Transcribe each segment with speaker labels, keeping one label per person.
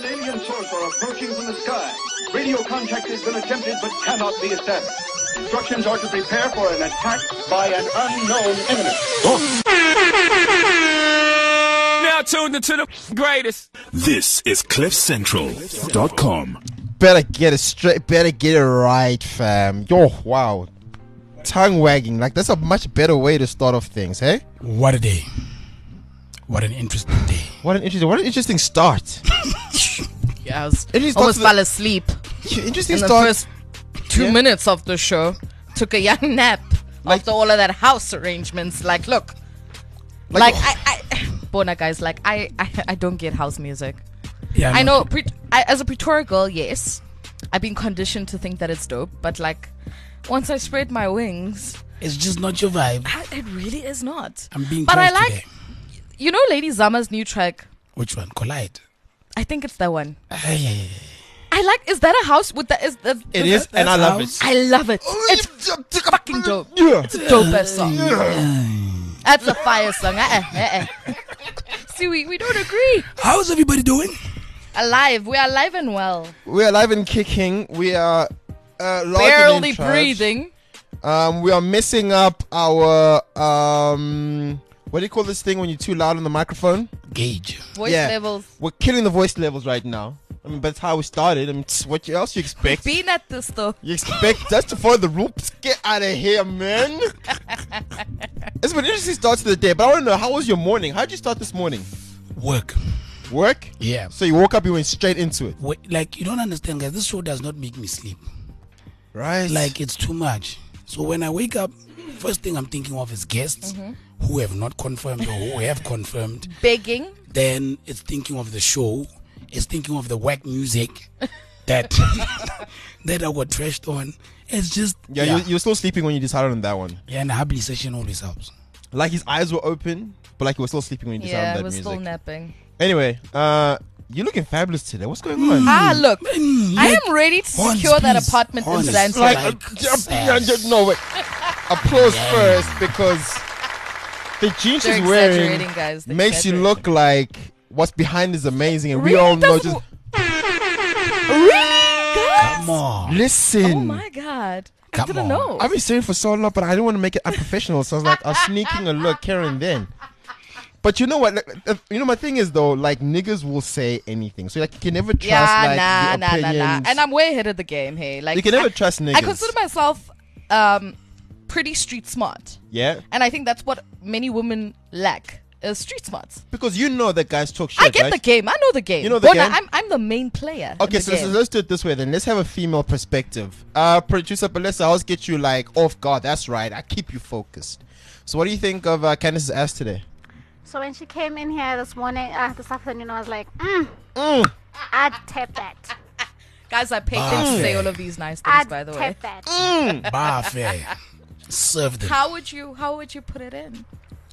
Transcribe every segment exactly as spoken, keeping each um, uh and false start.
Speaker 1: An alien source are approaching from the sky. Radio contact has been attempted but cannot be established. Instructions are to prepare for an attack by an unknown enemy. Oh.
Speaker 2: Now tuned into the greatest.
Speaker 3: This is cliff central dot com.
Speaker 4: Better get it straight. Better get it right, fam. Yo, wow. Tongue wagging. Like, that's a much better way to start off things, hey?
Speaker 5: What a day. What an interesting day.
Speaker 4: What an interesting, what an interesting start.
Speaker 6: Yeah, I was
Speaker 4: Interesting
Speaker 6: almost
Speaker 4: start
Speaker 6: fell asleep
Speaker 4: Interesting
Speaker 6: in the
Speaker 4: start.
Speaker 6: first two
Speaker 4: Yeah.
Speaker 6: minutes of the show. Took a young nap
Speaker 4: Like-
Speaker 6: after all of that house arrangements. Like, look, like,
Speaker 4: Like-
Speaker 6: I, I, Bona guys, like I, I, I don't get house music.
Speaker 5: Yeah,
Speaker 6: I
Speaker 5: no,
Speaker 6: know, pre- I, as a Pretoria girl, yes, I've been conditioned to think that it's dope. But like, once I spread my wings,
Speaker 5: It's just not your vibe.
Speaker 6: I, it really is not.
Speaker 5: I'm being
Speaker 6: But I
Speaker 5: close
Speaker 6: like,
Speaker 5: today.
Speaker 6: you know, Lady Zama's new track.
Speaker 5: Which one? Collide.
Speaker 6: I think it's that one.
Speaker 5: Ay, ay, ay.
Speaker 6: I like. Is that a house with that? Is that?
Speaker 4: It is, and I love it.
Speaker 6: I love it. It's fucking dope.
Speaker 4: Yeah.
Speaker 6: It's a dope ass song. That's a fire song. Uh-uh, uh-uh. See, we, we don't agree.
Speaker 5: How's everybody doing?
Speaker 6: Alive. We are alive and well.
Speaker 4: We are alive and kicking. We are uh, large and
Speaker 6: Barely
Speaker 4: in charge.
Speaker 6: breathing.
Speaker 4: Um, we are messing up our um. What do you call this thing when you're too loud on the microphone?
Speaker 5: Gauge.
Speaker 6: Voice
Speaker 4: Yeah.
Speaker 6: levels.
Speaker 4: We're killing the voice levels right now. I mean, that's how we started. I mean, tss, what else you expect?
Speaker 6: Being at this though.
Speaker 4: You expect us to follow the rules? Get out of here, man. It's been an interesting start to the day, but I want to know, how was your morning? How did you start this morning?
Speaker 5: Work.
Speaker 4: Work?
Speaker 5: Yeah.
Speaker 4: So you woke up, you went straight into it.
Speaker 5: Wait, like, you don't understand, guys. This show does not make me sleep.
Speaker 4: Right.
Speaker 5: Like, it's too much. So when I wake up, first thing I'm thinking of is guests who have not confirmed or who have confirmed.
Speaker 6: Begging.
Speaker 5: Then it's thinking of the show. It's thinking of the whack music that that I got trashed on. It's just
Speaker 4: yeah,
Speaker 5: yeah,
Speaker 4: You, you were still sleeping when you decided on that one.
Speaker 5: yeah, and a Hubley session always helps.
Speaker 4: Like his eyes were open, but like he was still sleeping when you decided
Speaker 6: Yeah,
Speaker 4: on
Speaker 6: I
Speaker 4: that
Speaker 6: was
Speaker 4: music.
Speaker 6: still napping.
Speaker 4: Anyway, uh, you're looking fabulous today. What's going on?
Speaker 6: Ah, look.
Speaker 5: Mm,
Speaker 6: I
Speaker 5: like,
Speaker 6: am ready to
Speaker 5: Horns,
Speaker 6: secure that
Speaker 5: please.
Speaker 6: apartment in
Speaker 5: Horns.
Speaker 6: Zanzibar.
Speaker 4: Like,
Speaker 5: Like
Speaker 4: uh, yeah,
Speaker 5: sass.
Speaker 4: yeah, no, wait. Applause first, because the jeans
Speaker 6: They're
Speaker 4: she's wearing
Speaker 6: exaggerating, guys. They're
Speaker 4: makes you
Speaker 6: exaggerating.
Speaker 4: look like what's behind is amazing, and we
Speaker 6: Really
Speaker 4: all know
Speaker 6: does
Speaker 4: just
Speaker 6: w- Really? Guys?
Speaker 5: Come on.
Speaker 4: listen.
Speaker 6: Oh my god. I
Speaker 5: Come
Speaker 6: didn't
Speaker 5: on.
Speaker 6: know.
Speaker 4: I've been saying for so long, but I didn't want to make it unprofessional, so I was like, I was sneaking a look here and then. But you know what? Like, uh, you know, my thing is though, like niggas will say anything, so like you can never trust
Speaker 6: yeah,
Speaker 4: like
Speaker 6: nah,
Speaker 4: the
Speaker 6: nah, nah, nah.
Speaker 4: opinions.
Speaker 6: And I'm way ahead of the game, hey. Like
Speaker 4: You can never
Speaker 6: I,
Speaker 4: trust niggas.
Speaker 6: I consider myself um pretty street smart.
Speaker 4: Yeah,
Speaker 6: And I think that's what many women lack is street smarts.
Speaker 4: because you know that guys talk shit.
Speaker 6: I get
Speaker 4: right?
Speaker 6: the game. I know the game.
Speaker 4: You know the
Speaker 6: Bona,
Speaker 4: game?
Speaker 6: I'm I'm the main player. in
Speaker 4: Okay,
Speaker 6: the
Speaker 4: so let's,
Speaker 6: game.
Speaker 4: let's do it this way then. Let's have a female perspective. Uh, producer Balessa, I always get you like off guard. That's right. I keep you focused. So, what do you think of uh, Candice's ass today?
Speaker 7: So when she came in here this morning, uh, this afternoon, I was like, mm,
Speaker 4: Mm.
Speaker 7: I'd tap that.
Speaker 6: Guys, I paid them to
Speaker 5: Ah,
Speaker 6: say
Speaker 5: fair.
Speaker 6: all of these nice things,
Speaker 7: I'd
Speaker 6: by the way.
Speaker 7: tap that.
Speaker 4: Mm.
Speaker 5: Buffet. Serve them.
Speaker 6: How would you how would you put it in?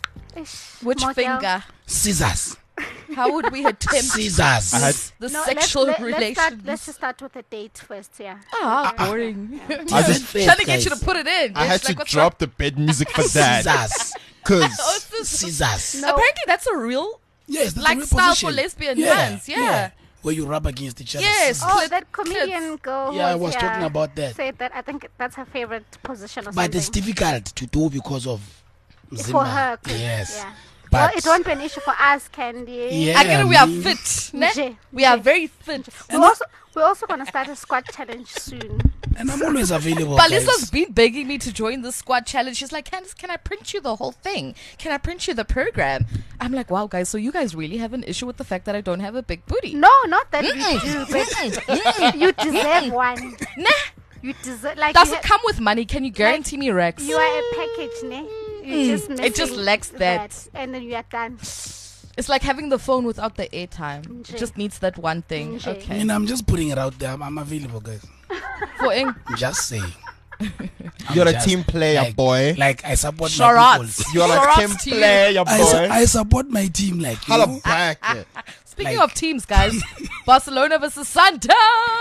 Speaker 7: Ish,
Speaker 6: Which
Speaker 7: more girl.
Speaker 6: finger?
Speaker 5: Scissors.
Speaker 6: How would we attempt
Speaker 5: Scissors.
Speaker 4: I had
Speaker 6: the
Speaker 7: No,
Speaker 6: sexual
Speaker 7: let's, let, let's,
Speaker 6: relations?
Speaker 7: start, let's just start with a date first, yeah.
Speaker 6: Ah, boring.
Speaker 4: I just-
Speaker 5: First,
Speaker 6: Trying to get you
Speaker 5: guys.
Speaker 6: to put it in.
Speaker 4: I had
Speaker 6: It's
Speaker 4: to
Speaker 6: like, what's
Speaker 4: drop the bed music for that
Speaker 5: Scissors.
Speaker 6: wrong?
Speaker 4: because
Speaker 6: Oh, it's this-
Speaker 5: Scissors.
Speaker 7: No.
Speaker 6: Apparently, that's a real
Speaker 5: Yes, that's
Speaker 6: like
Speaker 5: a real
Speaker 6: style
Speaker 5: position.
Speaker 6: for lesbian
Speaker 5: yeah,
Speaker 6: hands, yeah.
Speaker 5: Where you rub against each other.
Speaker 6: Yes.
Speaker 7: Oh,
Speaker 6: Clit-
Speaker 7: that comedian girl.
Speaker 5: Yeah, I
Speaker 7: who's
Speaker 5: was
Speaker 7: here
Speaker 5: talking about that.
Speaker 7: Said that I think that's her favorite position or
Speaker 5: But
Speaker 7: something.
Speaker 5: it's difficult to do because of
Speaker 7: For
Speaker 5: Zimba.
Speaker 7: her. 'cause-
Speaker 5: Yes.
Speaker 7: Yeah.
Speaker 5: But
Speaker 7: Well, it won't be an issue for us, Candy.
Speaker 5: Yeah,
Speaker 6: I get it, we are
Speaker 5: me-
Speaker 6: fit. Ne?
Speaker 7: Nje,
Speaker 6: We are
Speaker 7: nje.
Speaker 6: very fit.
Speaker 7: We're also, we're also going to start a squat challenge soon.
Speaker 5: And I'm always available.
Speaker 6: Balisa's
Speaker 5: guys.
Speaker 6: been begging me to join the squad challenge. She's like, Candice, can I print you the whole thing? Can I print you the program? I'm like, wow, guys, so you guys really have an issue with the fact that I don't have a big booty?
Speaker 7: No, not that
Speaker 6: Mm-mm.
Speaker 7: you do, but
Speaker 6: Mm-mm.
Speaker 7: you deserve one.
Speaker 6: Nah.
Speaker 7: You deserve, like,
Speaker 6: Does
Speaker 7: you
Speaker 6: it
Speaker 7: ha-
Speaker 6: come with money? Can you guarantee me Rex?
Speaker 7: you are a package, ne? You
Speaker 6: Mm,
Speaker 7: just
Speaker 6: it just
Speaker 7: missing
Speaker 6: lacks that.
Speaker 7: And then you are done.
Speaker 6: It's like having the phone without the airtime. It
Speaker 7: Nje.
Speaker 6: just needs that one thing.
Speaker 7: Nje.
Speaker 5: I
Speaker 6: Okay.
Speaker 5: mean, I'm just putting it out there. I'm, I'm available, guys.
Speaker 6: For Ing.
Speaker 5: I'm just saying. I'm
Speaker 4: you're a
Speaker 5: just-
Speaker 4: team player,
Speaker 5: like,
Speaker 4: boy.
Speaker 5: Like, I support my
Speaker 6: Sharats.
Speaker 5: people.
Speaker 4: You're like
Speaker 6: Shout
Speaker 4: team
Speaker 6: outs to you.
Speaker 4: player,
Speaker 5: I, su-
Speaker 4: boy.
Speaker 5: I support my team. Like, you
Speaker 4: Holla
Speaker 5: know?
Speaker 4: back, yeah.
Speaker 6: Speaking
Speaker 5: Like-
Speaker 6: of teams, guys, Barcelona versus Sundown.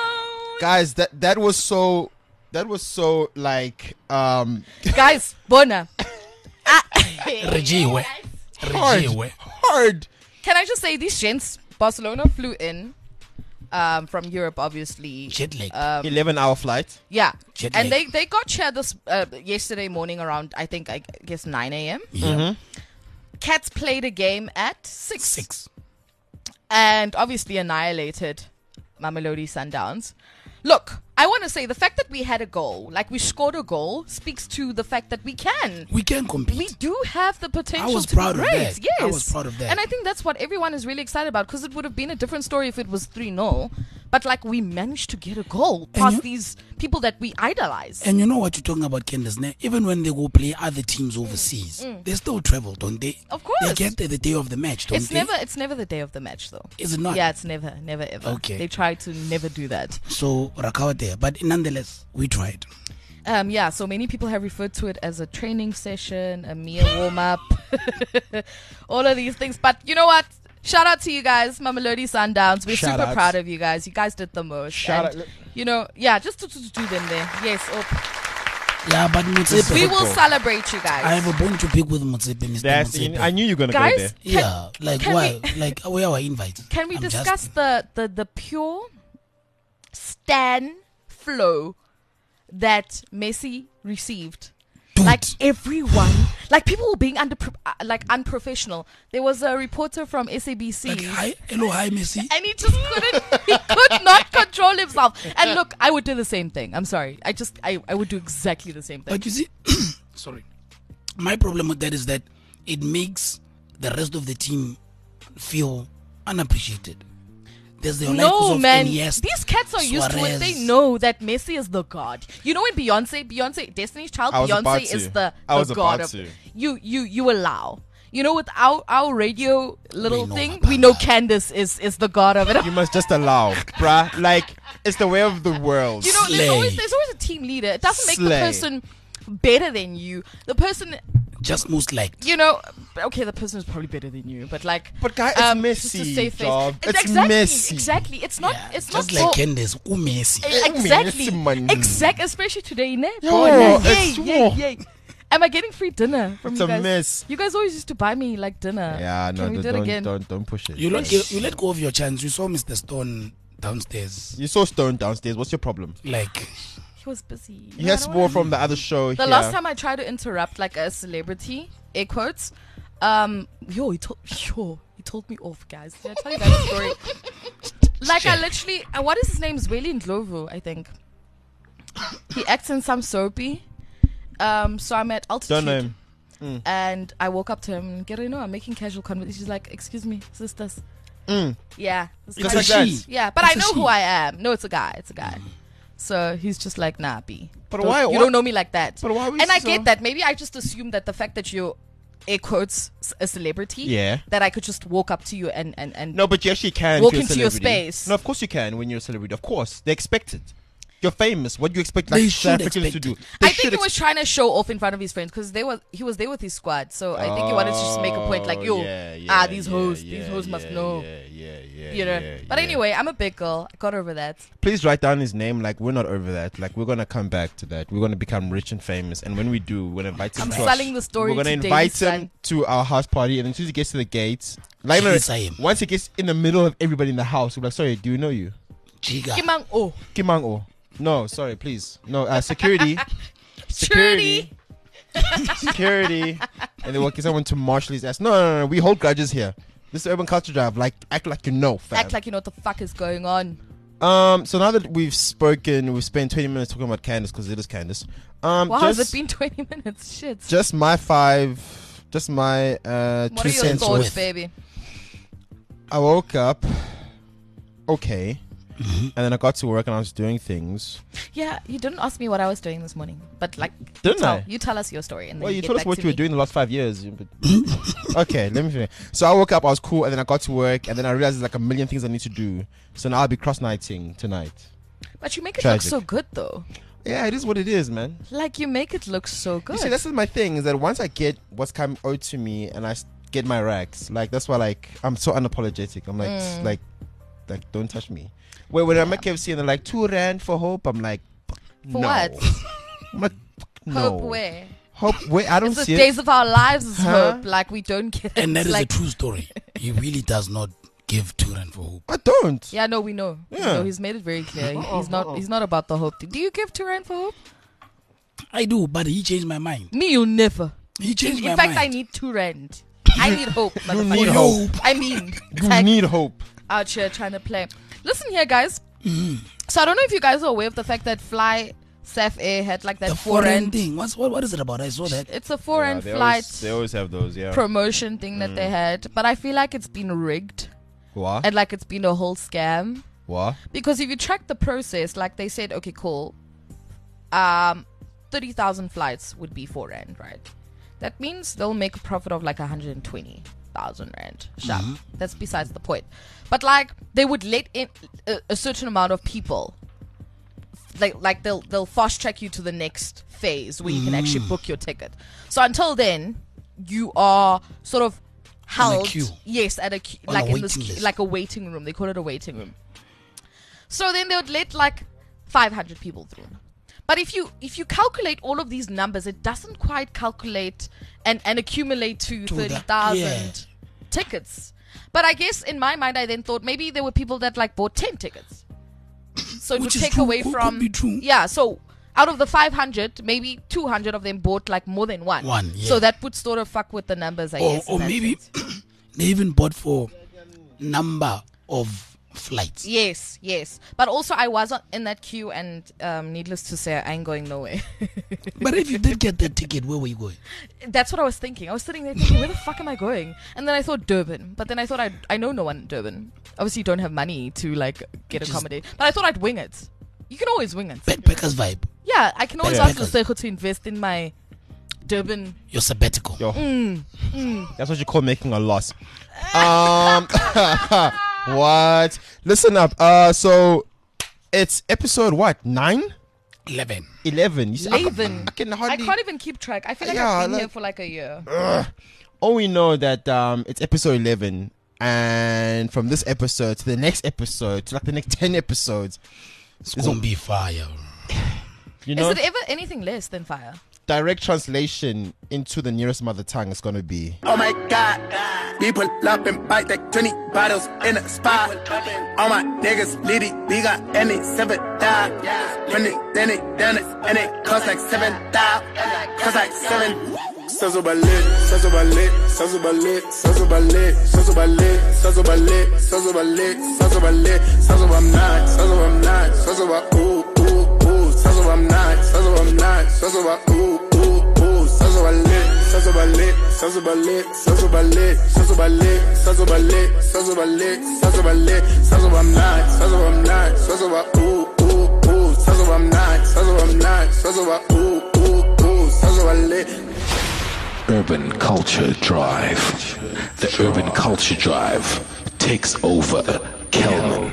Speaker 4: guys. That that was so. That was so like um
Speaker 6: Guys, Bona. Ah.
Speaker 5: Regiwe.
Speaker 4: hard,
Speaker 5: Regiwe.
Speaker 4: hard.
Speaker 6: Can I just say these gents, Barcelona flew in um, from Europe, obviously.
Speaker 5: Jet lag.
Speaker 6: Um,
Speaker 4: eleven hour flight.
Speaker 6: yeah.
Speaker 5: Jet
Speaker 6: And
Speaker 5: lag.
Speaker 6: they, they got here this uh, yesterday morning around, I think, I guess nine a.m.
Speaker 5: Yeah.
Speaker 6: Cats played a game at six.
Speaker 5: Six.
Speaker 6: And obviously annihilated Mamelodi Sundowns. Look, I want to say the fact that we had a goal, like we scored a goal, speaks to the fact that we can.
Speaker 5: We can compete.
Speaker 6: We do have the potential
Speaker 5: I was
Speaker 6: to
Speaker 5: proud
Speaker 6: be
Speaker 5: of
Speaker 6: great.
Speaker 5: that.
Speaker 6: Yes.
Speaker 5: I was proud of that.
Speaker 6: And I think that's what everyone is really excited about, because it would have been a different story if it was three nil. But like we managed to get a goal
Speaker 5: And
Speaker 6: past
Speaker 5: you-
Speaker 6: these people that we idolize.
Speaker 5: And you know what you're talking about, Candace? ne? Even when they go play other teams overseas, they still travel, don't they?
Speaker 6: Of course.
Speaker 5: They get there the day of the match, don't
Speaker 6: it's
Speaker 5: they?
Speaker 6: never it's never the day of the match though.
Speaker 5: Is it not?
Speaker 6: Yeah, it's never, never ever.
Speaker 5: Okay.
Speaker 6: They try to never do that.
Speaker 5: So, Rakawa there. But nonetheless, we tried.
Speaker 6: Um, yeah, so many people have referred to it as a training session, a mere warm up, all of these things. But you know what? Shout out to you guys, Mamelodi Sundowns. We're
Speaker 4: Shout
Speaker 6: super
Speaker 4: outs.
Speaker 6: proud of you guys. You guys did the most.
Speaker 4: Shout
Speaker 6: and,
Speaker 4: out-
Speaker 6: You know, yeah, just to, to, to do them there. Yes, oh,
Speaker 5: Yeah, but Mutsepe.
Speaker 6: we will
Speaker 4: football.
Speaker 6: celebrate you
Speaker 5: I
Speaker 6: guys.
Speaker 5: have a bone to pick with Mutsepe, Mister
Speaker 4: That's.
Speaker 5: Mutsepe.
Speaker 4: I knew you were gonna go
Speaker 6: Guys,
Speaker 4: there.
Speaker 6: can,
Speaker 5: Yeah, like
Speaker 6: can
Speaker 5: why?
Speaker 6: we-
Speaker 5: Like where are our invites?
Speaker 6: can we
Speaker 5: I'm just-
Speaker 6: discuss the, the, the pure stan flow that Messi received?
Speaker 5: Dude,
Speaker 6: Like everyone, like people were being under, uh, like unprofessional. There was a reporter from S A B C,
Speaker 5: like hi, hello, hi, Messi.
Speaker 6: and he just couldn't. He could not control himself. And look, I would do the same thing. I'm sorry. I just, I, I would do exactly the same thing.
Speaker 5: But you see, sorry, my problem with that is that it makes the rest of the team feel unappreciated. There's the
Speaker 6: No,
Speaker 5: of
Speaker 6: man.
Speaker 5: Iniesta,
Speaker 6: These cats are used to it. They
Speaker 5: Suarez.
Speaker 6: know that Messi is the god. You know when Beyonce, Beyonce, Destiny's Child,
Speaker 4: I was about
Speaker 6: Beyonce
Speaker 4: to.
Speaker 6: is the,
Speaker 4: I
Speaker 6: the
Speaker 4: was
Speaker 6: god
Speaker 4: about
Speaker 6: of
Speaker 4: to.
Speaker 6: you. You you allow. You know, with our our radio little
Speaker 5: We know
Speaker 6: thing,
Speaker 5: about
Speaker 6: we know
Speaker 5: that.
Speaker 6: Candace is is the god of it.
Speaker 4: You must just allow, bruh. Like it's the way of the world.
Speaker 6: You know, there's
Speaker 5: Slay.
Speaker 6: always there's always a team leader. It doesn't make the
Speaker 4: Slay.
Speaker 6: person better than you. The person,
Speaker 5: Just most liked.
Speaker 6: you know, okay, the person is probably better than you, but like,
Speaker 4: But guy, it's
Speaker 6: um, just to
Speaker 4: Messi,
Speaker 6: save face.
Speaker 4: job. It's
Speaker 6: exactly,
Speaker 4: Messi.
Speaker 6: exactly. It's not.
Speaker 5: Yeah,
Speaker 6: it's not
Speaker 5: just like
Speaker 6: so.
Speaker 5: Candace, who Messi.
Speaker 6: Eh, Exactly.
Speaker 4: Messi, man.
Speaker 6: Exact. Especially today, ne?
Speaker 4: Yo,
Speaker 6: Boy, yay,
Speaker 4: it's-
Speaker 6: yay, yay. Am I getting free dinner from
Speaker 4: It's
Speaker 6: you
Speaker 4: a
Speaker 6: guys?
Speaker 4: mess.
Speaker 6: You guys always used to buy me like dinner.
Speaker 4: Yeah, no,
Speaker 6: Can we
Speaker 4: don't,
Speaker 6: do it
Speaker 4: don't,
Speaker 6: again?
Speaker 4: don't, don't push it.
Speaker 5: You let you, you let go of your chance. You saw Mister Stone downstairs.
Speaker 4: You saw Stone downstairs. What's your problem?
Speaker 5: Like
Speaker 6: He was busy.
Speaker 4: He
Speaker 6: No, I
Speaker 4: has
Speaker 6: don't
Speaker 4: more
Speaker 6: wanna-
Speaker 4: from the other show.
Speaker 6: The
Speaker 4: here.
Speaker 6: last time I tried to interrupt like a celebrity, air quotes, um, yo, he told, yo, he told me off, guys. Did I tell you that story? Like I
Speaker 5: Shit.
Speaker 6: literally, uh, what is his name? Zweli Ndlovu, I think. He acts in some soapy. Um, so I'm at altitude.
Speaker 4: Don't know him.
Speaker 6: And I woke up to him, get you know, I'm making casual conversation. She's like, excuse me, sisters.
Speaker 4: Mm.
Speaker 6: Yeah. this
Speaker 4: Just
Speaker 6: guy-
Speaker 4: like
Speaker 5: It's a
Speaker 4: that.
Speaker 5: she.
Speaker 6: Yeah, but
Speaker 5: It's
Speaker 6: I
Speaker 5: a
Speaker 6: know
Speaker 5: she.
Speaker 6: who I am. No, it's a guy. It's a guy. So he's just like, nah, B.
Speaker 4: But
Speaker 6: Don't-
Speaker 4: why-
Speaker 6: You
Speaker 4: why-
Speaker 6: don't know me like that.
Speaker 4: But why are we
Speaker 6: And I
Speaker 4: so-
Speaker 6: get that. Maybe I just assumed that the fact that you're, air quotes, s- a celebrity,
Speaker 4: Yeah.
Speaker 6: that I could just walk up to you and and and
Speaker 4: No, but you actually can.
Speaker 6: Walk
Speaker 4: if you're a
Speaker 6: into your
Speaker 4: celebrity.
Speaker 6: space.
Speaker 4: No, of course you can when you're a celebrity. Of course, they expect it. You're famous. What do you expect
Speaker 5: They
Speaker 4: like
Speaker 5: should
Speaker 4: South Africans to
Speaker 5: expect
Speaker 4: do?
Speaker 5: it.
Speaker 4: They
Speaker 6: I think
Speaker 4: should
Speaker 6: he was trying to show off in front of his friends because they were he was there with his squad. So I think he wanted to just make a point like, yo,
Speaker 4: Oh, yeah,
Speaker 6: ah,
Speaker 4: yeah,
Speaker 6: these
Speaker 4: yeah,
Speaker 6: hoes,
Speaker 4: yeah,
Speaker 6: these hoes must
Speaker 4: yeah,
Speaker 6: know.
Speaker 4: Yeah, yeah, yeah.
Speaker 6: You know.
Speaker 4: yeah,
Speaker 6: But
Speaker 4: yeah.
Speaker 6: anyway, I'm a big girl. I got over that.
Speaker 4: Please write down his name. Like we're not over that. Like we're gonna come back to that. We're gonna become rich and famous. And when we do, we're gonna invite him.
Speaker 6: I'm
Speaker 4: to our-
Speaker 6: selling the story
Speaker 4: We're gonna
Speaker 6: to
Speaker 4: invite
Speaker 6: Daily
Speaker 4: him
Speaker 6: Sun.
Speaker 4: to our house party, and then as soon as he gets to the gates, like no,
Speaker 5: Yes, I am.
Speaker 4: once he gets in the middle of everybody in the house, we're like, sorry, do we know you?
Speaker 5: Chiga.
Speaker 6: Kimang oh.
Speaker 4: Kimango. No, sorry, please. No, uh, security.
Speaker 6: Security.
Speaker 4: Security. And then we'll get someone to marshal his ass. No, no, no, no. We hold grudges here. This is Urban Culture Drive. Like, act like you know, fam.
Speaker 6: Act like you know what the fuck is going on.
Speaker 4: Um, so now that we've spoken, we've spent twenty minutes talking about Candace because it is Candace. Um,
Speaker 6: Wow,
Speaker 4: just,
Speaker 6: has it been twenty minutes? Shit.
Speaker 4: just my five, just my uh,
Speaker 6: What
Speaker 4: two
Speaker 6: are your
Speaker 4: cents
Speaker 6: thoughts,
Speaker 4: worth.
Speaker 6: baby?
Speaker 4: I woke up, okay, and then I got to work and I was doing things.
Speaker 6: Yeah, you didn't ask me what I was doing this morning, but like,
Speaker 4: Didn't
Speaker 6: you tell,
Speaker 4: I?
Speaker 6: You tell us your story, and then
Speaker 4: Well, you
Speaker 6: get
Speaker 4: told us
Speaker 6: back
Speaker 4: what
Speaker 6: to
Speaker 4: you were
Speaker 6: me.
Speaker 4: doing the last five years. but- okay, let me finish. So I woke up, I was cool, and then I got to work, and then I realized there's like a million things I need to do. So now I'll be cross-nighting tonight.
Speaker 6: But you make it
Speaker 4: Tragic.
Speaker 6: look so good, though.
Speaker 4: Yeah, it is what it is, man.
Speaker 6: Like you make it look so good.
Speaker 4: You see, this is my thing, is that once I get what's come owed to me and I s- get my racks, like, that's why, like, I'm so unapologetic. I'm like,
Speaker 6: Mm.
Speaker 4: like, like, don't touch me. Where when I'm at K F C and they're like, two rand for Hope, I'm like,
Speaker 6: For
Speaker 4: no.
Speaker 6: what?
Speaker 4: I'm like, no.
Speaker 6: Hope where?
Speaker 4: Hope, wait, I don't
Speaker 6: It's the
Speaker 4: see it.
Speaker 6: days of our lives is
Speaker 4: Huh?
Speaker 6: hope. Like we don't get it.
Speaker 5: And that is
Speaker 6: like,
Speaker 5: a true story. He really does not give two rand for hope.
Speaker 4: I don't.
Speaker 6: Yeah, no, we know. We
Speaker 4: Yeah.
Speaker 6: know. He's made it very clear. He- He's not. He's not about the hope thing. Do you give two rand for hope?
Speaker 5: I do, but he changed my mind.
Speaker 6: Me, you never.
Speaker 5: He changed
Speaker 6: In,
Speaker 5: my
Speaker 6: in fact,
Speaker 5: mind.
Speaker 6: I need two rand. I need hope.
Speaker 4: You
Speaker 6: motherfucker.
Speaker 4: need hope.
Speaker 6: I mean,
Speaker 4: You
Speaker 6: tag
Speaker 4: need hope.
Speaker 6: out here trying to play. Listen here, guys.
Speaker 5: Mm-hmm.
Speaker 6: So I don't know if you guys are aware of the fact that Fly Saf Air had like that
Speaker 5: the
Speaker 6: four
Speaker 5: foreign
Speaker 6: rand.
Speaker 5: thing. What's what? What is it about? I saw that.
Speaker 6: It's a four
Speaker 4: Yeah,
Speaker 6: rand
Speaker 4: they
Speaker 6: flight
Speaker 4: always, they always have those, yeah.
Speaker 6: promotion thing that they had, but I feel like it's been rigged
Speaker 4: What?
Speaker 6: and like it's been a whole scam.
Speaker 4: What?
Speaker 6: Because if you track the process, like they said, okay, cool, um, thirty thousand flights would be four rand, right? That means they'll make a profit of like one hundred twenty thousand rand. Sharp. That's besides the point. But like they would let in a, a certain amount of people. Like like they'll they'll fast track you to the next phase where you can actually book your ticket. So until then, you are sort of held.
Speaker 5: queue.
Speaker 6: Yes, at a queue,
Speaker 5: On
Speaker 6: like
Speaker 5: a
Speaker 6: in this
Speaker 5: waiting
Speaker 6: queue-
Speaker 5: list.
Speaker 6: like a waiting room. They call it a waiting room. So then they would let like five hundred people through. But if you if you calculate all of these numbers, it doesn't quite calculate and, and accumulate to,
Speaker 5: To the-
Speaker 6: thirty thousand
Speaker 5: yeah.
Speaker 6: tickets. But I guess in my mind, I then thought maybe there were people that like bought ten tickets. So it
Speaker 5: Which
Speaker 6: would
Speaker 5: is
Speaker 6: take
Speaker 5: true.
Speaker 6: away
Speaker 5: Could- could
Speaker 6: from
Speaker 5: be true.
Speaker 6: yeah. So out of the five hundred, maybe two hundred of them bought like more than one.
Speaker 5: One, yeah.
Speaker 6: So that would sort of fuck with the numbers, I
Speaker 5: Or,
Speaker 6: guess. in
Speaker 5: or
Speaker 6: that
Speaker 5: maybe
Speaker 6: sense.
Speaker 5: they even bought for number of flights.
Speaker 6: Yes, yes. But also, I was on- in that queue, and um, needless to say, I ain't going nowhere.
Speaker 5: But if you did get the ticket, where were you going?
Speaker 6: That's what I was thinking. I was sitting there thinking, where the fuck am I going? And then I thought Durban. But then I thought I I know no one in Durban. Obviously, you don't have money to like get
Speaker 5: Just-
Speaker 6: accommodated. But I thought I'd wing it. You can always wing it.
Speaker 5: Backpackers vibe.
Speaker 6: Yeah, I can always
Speaker 5: Yeah.
Speaker 6: ask Lusejo to invest in my Durban.
Speaker 5: Your sabbatical.
Speaker 4: Yo.
Speaker 6: Mm,
Speaker 4: That's what you call making a loss. Um, what? Listen up. Uh, so it's episode what? Nine?
Speaker 5: Eleven.
Speaker 4: Eleven. You see, I,
Speaker 6: Eleven.
Speaker 4: I can
Speaker 6: I
Speaker 4: hardly.
Speaker 6: can't even keep track. I feel like
Speaker 4: Yeah,
Speaker 6: I've been
Speaker 4: like-
Speaker 6: here for like a year.
Speaker 4: All we know that um, it's episode eleven, and from this episode to the next episode to like the next ten episodes,
Speaker 5: It's
Speaker 4: There's
Speaker 5: gonna
Speaker 4: a-
Speaker 5: be fire.
Speaker 4: you know,
Speaker 6: Is it ever anything less than fire?
Speaker 4: direct translation into the nearest mother tongue is gonna be.
Speaker 8: Oh my god, we pull up and bite like twenty bottles in a spot. All my niggas litty, we got any seven die. When it, then it, then it, and it cost like seven die. Cost like seven. Sazo balit, sazo balit, sazo balit, sazo balit, sazo balit, sazo balit, sazo balit, sazo balit, sazo I'm not, sazo I'm not, sazo ba ooh ooh ooh, sazo I'm not, sazo I'm not, sazo ba ooh ooh ooh, sazo balit, sazo balit, sazo balit, sazo balit, sazo balit, sazo balit, sazo balit, sazo balit, sazo I'm not, sazo I'm not, sazo ba ooh ooh ooh, sazo I'm not, sazo I'm not, sazo ba ooh ooh ooh, sazo balit.
Speaker 3: Urban Culture Drive. The Urban Culture Drive takes over Kelman.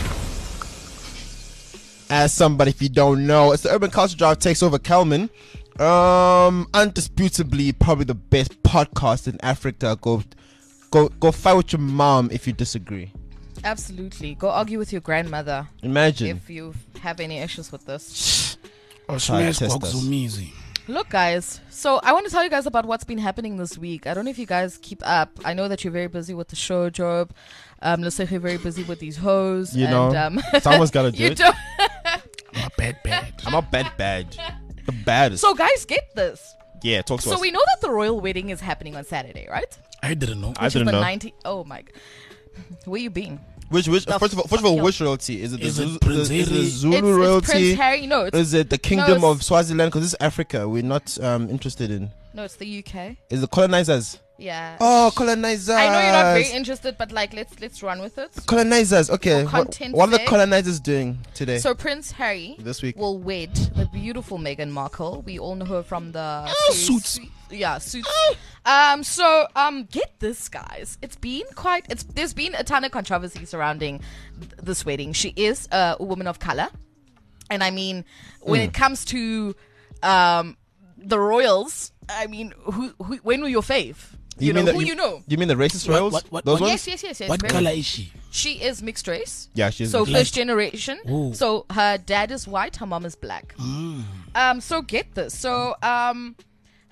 Speaker 4: As somebody, if you don't know, it's the Urban Culture Drive takes over Kelman. Um, undisputably, probably the best podcast in Africa. Go, go, go fight with your mom if you disagree.
Speaker 6: Absolutely. Go argue with your grandmother
Speaker 4: Imagine.
Speaker 6: if you have any issues with this.
Speaker 5: Oh,
Speaker 4: Try to
Speaker 5: smash
Speaker 4: test
Speaker 5: box
Speaker 4: us.
Speaker 5: easy.
Speaker 6: Look, guys. So I want to tell you guys about what's been happening this week. I don't know if you guys keep up. I know that you're very busy with the show, Job. Um, Lusejo very busy with these hoes.
Speaker 4: You
Speaker 6: and,
Speaker 4: know,
Speaker 6: um,
Speaker 4: someone's gotta do
Speaker 6: you
Speaker 4: it.
Speaker 6: don't-
Speaker 5: I'm a bad bad.
Speaker 4: I'm not bad, bad. The baddest.
Speaker 6: So, guys, get this.
Speaker 4: yeah, talk to
Speaker 6: So
Speaker 4: us.
Speaker 6: we know that the royal wedding is happening on Saturday, right?
Speaker 5: I didn't know.
Speaker 4: I
Speaker 6: Which
Speaker 4: didn't
Speaker 6: is the
Speaker 4: know.
Speaker 6: nineteenth. Oh my. g- Where you been?
Speaker 4: Which, which?
Speaker 6: The
Speaker 4: First of all, first of all,
Speaker 6: fuck
Speaker 4: which royalty is it? The,
Speaker 5: Is it
Speaker 4: Zulu,
Speaker 5: Prince
Speaker 4: is it the
Speaker 5: Harry?
Speaker 4: Zulu
Speaker 6: It's, it's
Speaker 4: royalty?
Speaker 6: Prince Harry. No, it's,
Speaker 4: Is it the Kingdom
Speaker 6: No,
Speaker 4: of
Speaker 6: it's-
Speaker 4: Swaziland? Because this is Africa. We're not um, interested in.
Speaker 6: no, it's the U K.
Speaker 4: Is the colonizers?
Speaker 6: Yeah.
Speaker 4: Oh, colonizers.
Speaker 6: I know you're not very interested, but like, let's let's run with it.
Speaker 4: Colonizers. Okay.
Speaker 6: For
Speaker 4: What,
Speaker 6: content's
Speaker 4: what are the
Speaker 6: sake.
Speaker 4: colonizers doing today?
Speaker 6: So Prince Harry
Speaker 4: This week.
Speaker 6: will wed the beautiful Meghan Markle. We all know her from the
Speaker 5: Suits.
Speaker 6: series- Yeah, suits. Um. So um, get this, guys. It's been quite. It's there's been a ton of controversy surrounding th- this wedding. She is uh, a woman of color, and I mean, when
Speaker 4: Hmm.
Speaker 6: it comes to um the royals, I mean, who, who when were your fave? You, know
Speaker 4: mean the,
Speaker 6: who you, know.
Speaker 4: You mean the racist
Speaker 5: What-
Speaker 4: royals?
Speaker 5: what- what-
Speaker 4: Those
Speaker 5: what-
Speaker 4: ones?
Speaker 6: Yes, yes, yes, yes.
Speaker 5: What
Speaker 6: very
Speaker 5: color
Speaker 6: much.
Speaker 5: is she?
Speaker 6: She is mixed race.
Speaker 4: Yeah, she's
Speaker 6: So
Speaker 4: like-
Speaker 6: first generation.
Speaker 5: Ooh.
Speaker 6: So her dad is white, her mom is black.
Speaker 5: Mm.
Speaker 6: Um, so get this. So um,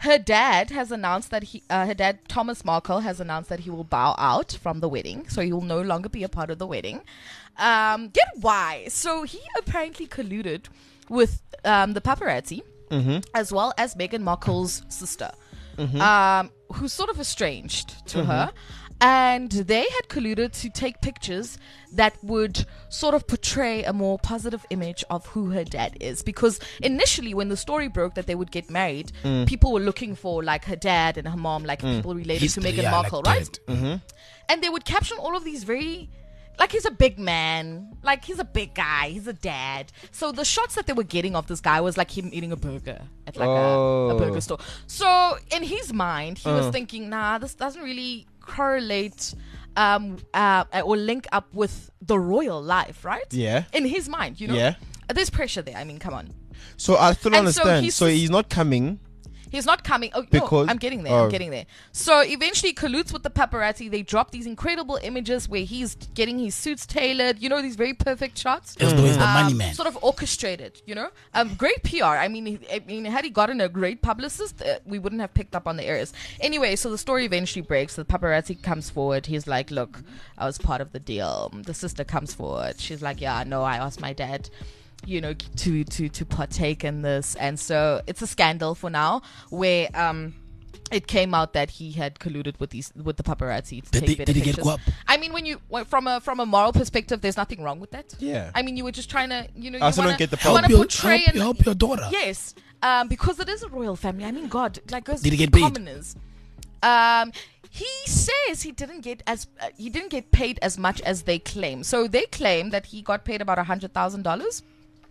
Speaker 6: her dad has announced that he, uh, her dad Thomas Markle has announced that he will bow out from the wedding, so he will no longer be a part of the wedding. Um, get why? So he apparently colluded with um, the paparazzi,
Speaker 4: Mm-hmm.
Speaker 6: as well as Meghan Markle's sister,
Speaker 4: Mm-hmm.
Speaker 6: um, who's sort of estranged to her. And they had colluded to take pictures that would sort of portray a more positive image of who her dad is. Because initially, when the story broke that they would get married,
Speaker 4: Mm.
Speaker 6: people were looking for like her dad and her mom, like people related
Speaker 5: He's
Speaker 6: to
Speaker 5: the-
Speaker 6: Meghan
Speaker 5: yeah,
Speaker 6: Markle,
Speaker 5: like
Speaker 6: right?
Speaker 5: that.
Speaker 4: Mm-hmm.
Speaker 6: And they would caption all of these very, like, he's a big man, like he's a big guy, he's a dad. So the shots that they were getting of this guy was like him eating a burger at like a, a
Speaker 4: Oh.
Speaker 6: burger store. So in his mind, he was
Speaker 4: Uh.
Speaker 6: thinking, nah, this doesn't really correlate um uh or link up with the royal life, right?
Speaker 4: Yeah.
Speaker 6: In his mind, you know.
Speaker 4: Yeah.
Speaker 6: There's pressure there. I mean, come on.
Speaker 4: So I still
Speaker 6: And so
Speaker 4: understand.
Speaker 6: he's
Speaker 4: So
Speaker 6: just-
Speaker 4: he's not coming.
Speaker 6: He's not coming. Oh,
Speaker 4: Because-
Speaker 6: no, I'm getting there.
Speaker 4: oh.
Speaker 6: I'm getting there. So eventually, he colludes with the paparazzi. They drop these incredible images where he's getting his suits tailored. You know, these very perfect shots.
Speaker 5: As though he's the money
Speaker 6: Um,
Speaker 5: man.
Speaker 6: Sort of orchestrated. You know, um, great P R. I mean, he, I mean, had he gotten a great publicist, uh, we wouldn't have picked up on the errors. Anyway, so the story eventually breaks. The paparazzi comes forward. He's like, "Look, I was part of the deal." The sister comes forward. She's like, "Yeah, no, I asked my dad." you know, to to to partake in this. And so it's a scandal for now, where um it came out that he had colluded with these with the paparazzi to
Speaker 5: Did
Speaker 6: take
Speaker 5: they-
Speaker 6: better
Speaker 5: did he get
Speaker 6: pictures.
Speaker 5: guap?
Speaker 6: I mean, when you well, from a from a moral perspective, there's nothing wrong with that.
Speaker 4: Yeah.
Speaker 6: I mean, you were just trying to, you know,
Speaker 4: I
Speaker 6: you
Speaker 4: still don't
Speaker 6: wanna,
Speaker 4: get the
Speaker 6: you
Speaker 4: point.
Speaker 6: wanna
Speaker 5: Help your,
Speaker 6: portray
Speaker 5: help,
Speaker 6: an-
Speaker 5: help your daughter.
Speaker 6: Yes, um, because it is a royal family. I mean, God, like us
Speaker 5: Did he get paid?
Speaker 6: commoners. Um, he says he didn't get as uh, he didn't get paid as much as they claim. So they claim that he got paid about a hundred thousand dollars,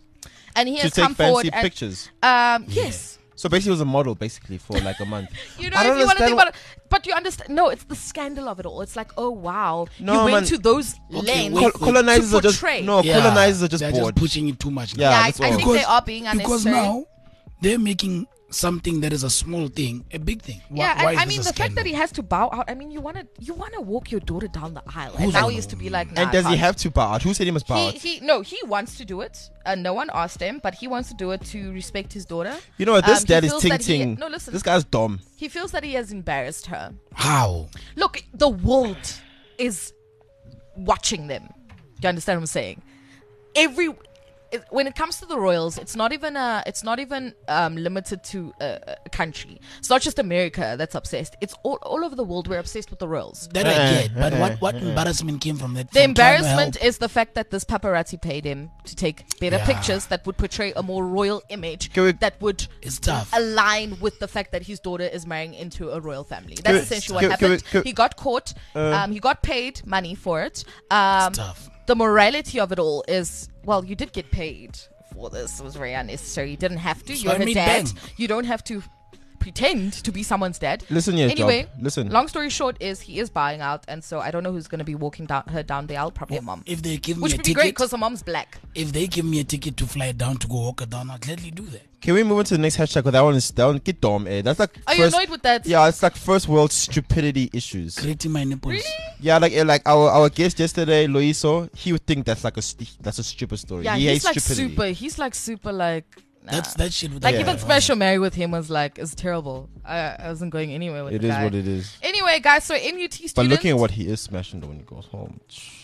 Speaker 6: and he
Speaker 4: To
Speaker 6: has
Speaker 4: take
Speaker 6: come forward.
Speaker 4: fancy
Speaker 6: And,
Speaker 4: pictures.
Speaker 6: um, yes.
Speaker 4: So basically, he was a model basically for like a month.
Speaker 6: You know,
Speaker 4: I
Speaker 6: if
Speaker 4: don't
Speaker 6: you want to think
Speaker 4: understand
Speaker 6: about it, but you understand. No, it's the scandal of it all. It's like, oh wow,
Speaker 4: No,
Speaker 6: you went
Speaker 4: man.
Speaker 6: to those
Speaker 5: Okay,
Speaker 6: lengths
Speaker 5: wait,
Speaker 4: Col-
Speaker 5: wait.
Speaker 4: colonizers
Speaker 6: to
Speaker 4: are just
Speaker 6: portray.
Speaker 4: no.
Speaker 5: Yeah,
Speaker 4: Colonizers are just
Speaker 5: they're
Speaker 4: bored.
Speaker 5: just pushing it too much.
Speaker 4: Yeah,
Speaker 6: Yeah, I,
Speaker 4: that's
Speaker 6: I
Speaker 4: all.
Speaker 6: think they are being
Speaker 5: Because
Speaker 6: unnecessary.
Speaker 5: now they're making something that is a small thing a big thing. Why,
Speaker 6: Yeah,
Speaker 5: why
Speaker 6: and
Speaker 5: is
Speaker 6: I
Speaker 5: this
Speaker 6: mean
Speaker 5: a
Speaker 6: the fact that
Speaker 5: scandal?
Speaker 6: he has to bow out. I mean, you wanna you wanna walk your daughter down the aisle, and
Speaker 5: Who's
Speaker 6: now
Speaker 5: that?
Speaker 6: he has to be like, nah,
Speaker 4: And does
Speaker 6: I
Speaker 4: he
Speaker 6: can't.
Speaker 4: have to bow out? Who said he must bow
Speaker 6: He,
Speaker 4: out?
Speaker 6: he no, he wants to do it. Uh, no one asked him, but he wants to do it to respect his daughter.
Speaker 4: You know what? This
Speaker 6: Um, he
Speaker 4: dad is
Speaker 6: feels
Speaker 4: ting
Speaker 6: that he-
Speaker 4: ting.
Speaker 6: No, listen.
Speaker 4: This guy's dumb.
Speaker 6: He feels that he has embarrassed her.
Speaker 5: How?
Speaker 6: Look, the world is watching them. Do you understand what I'm saying? Every it, when it comes to the royals, it's not even a, it's not even um, limited to a, a country. It's not just America that's obsessed. It's all, all over the world. We're obsessed with the royals.
Speaker 5: That I
Speaker 4: Uh-uh,
Speaker 5: get, but
Speaker 4: uh-uh,
Speaker 5: what, what embarrassment came from that?
Speaker 6: The
Speaker 5: from trying to
Speaker 6: embarrassment
Speaker 5: help?
Speaker 6: is the fact that this paparazzi paid him to take better
Speaker 5: Yeah.
Speaker 6: pictures that would portray a more royal image
Speaker 4: Can we-
Speaker 6: that would
Speaker 5: It's tough.
Speaker 6: align with the fact that his daughter is marrying into a royal family.
Speaker 4: Can
Speaker 6: That's
Speaker 4: we-
Speaker 6: essentially
Speaker 4: can-
Speaker 6: what
Speaker 4: can we-
Speaker 6: happened.
Speaker 4: can-
Speaker 6: He got caught.
Speaker 4: Uh,
Speaker 6: um, he got paid money for it. Um,
Speaker 5: It's tough.
Speaker 6: the morality of it all is, well, you did get paid for this. It was very unnecessary. You didn't have to.
Speaker 5: So
Speaker 6: You're
Speaker 5: I
Speaker 6: her
Speaker 5: mean,
Speaker 6: dad.
Speaker 5: bang.
Speaker 6: You don't have to pretend to be someone's dad.
Speaker 4: Listen here,
Speaker 6: Anyway,
Speaker 4: Job. Listen.
Speaker 6: long story short is he is buying out, and so I don't know who's going to be walking down her down the aisle. Probably her mom,
Speaker 5: If they give me
Speaker 6: which
Speaker 5: a
Speaker 6: would be great
Speaker 5: ticket,
Speaker 6: because her mom's black.
Speaker 5: if they give me a ticket to fly down to go walk her down, I'll gladly do that.
Speaker 4: Can we move on to the next hashtag? Because that one is that one get dumb, eh? That's like
Speaker 6: Are you
Speaker 4: first,
Speaker 6: annoyed with that?
Speaker 4: Yeah, it's like first world stupidity issues.
Speaker 5: Creating my nipples.
Speaker 4: Yeah, like eh, like our our guest yesterday, Loiso, he would think that's like a st- that's a stupid story.
Speaker 6: Yeah,
Speaker 4: he
Speaker 6: he's
Speaker 4: hates
Speaker 6: like
Speaker 4: stupidity.
Speaker 6: super. He's like super like. Nah.
Speaker 5: That's that shit. With
Speaker 6: Like
Speaker 5: that
Speaker 6: even
Speaker 5: guy.
Speaker 6: Smash or Marry with him was like is terrible. I, I wasn't going anywhere with
Speaker 4: It
Speaker 6: the
Speaker 4: is
Speaker 6: guy.
Speaker 4: what it is.
Speaker 6: Anyway, guys, so M U T students.
Speaker 4: But looking at what he is smashing though when he goes home,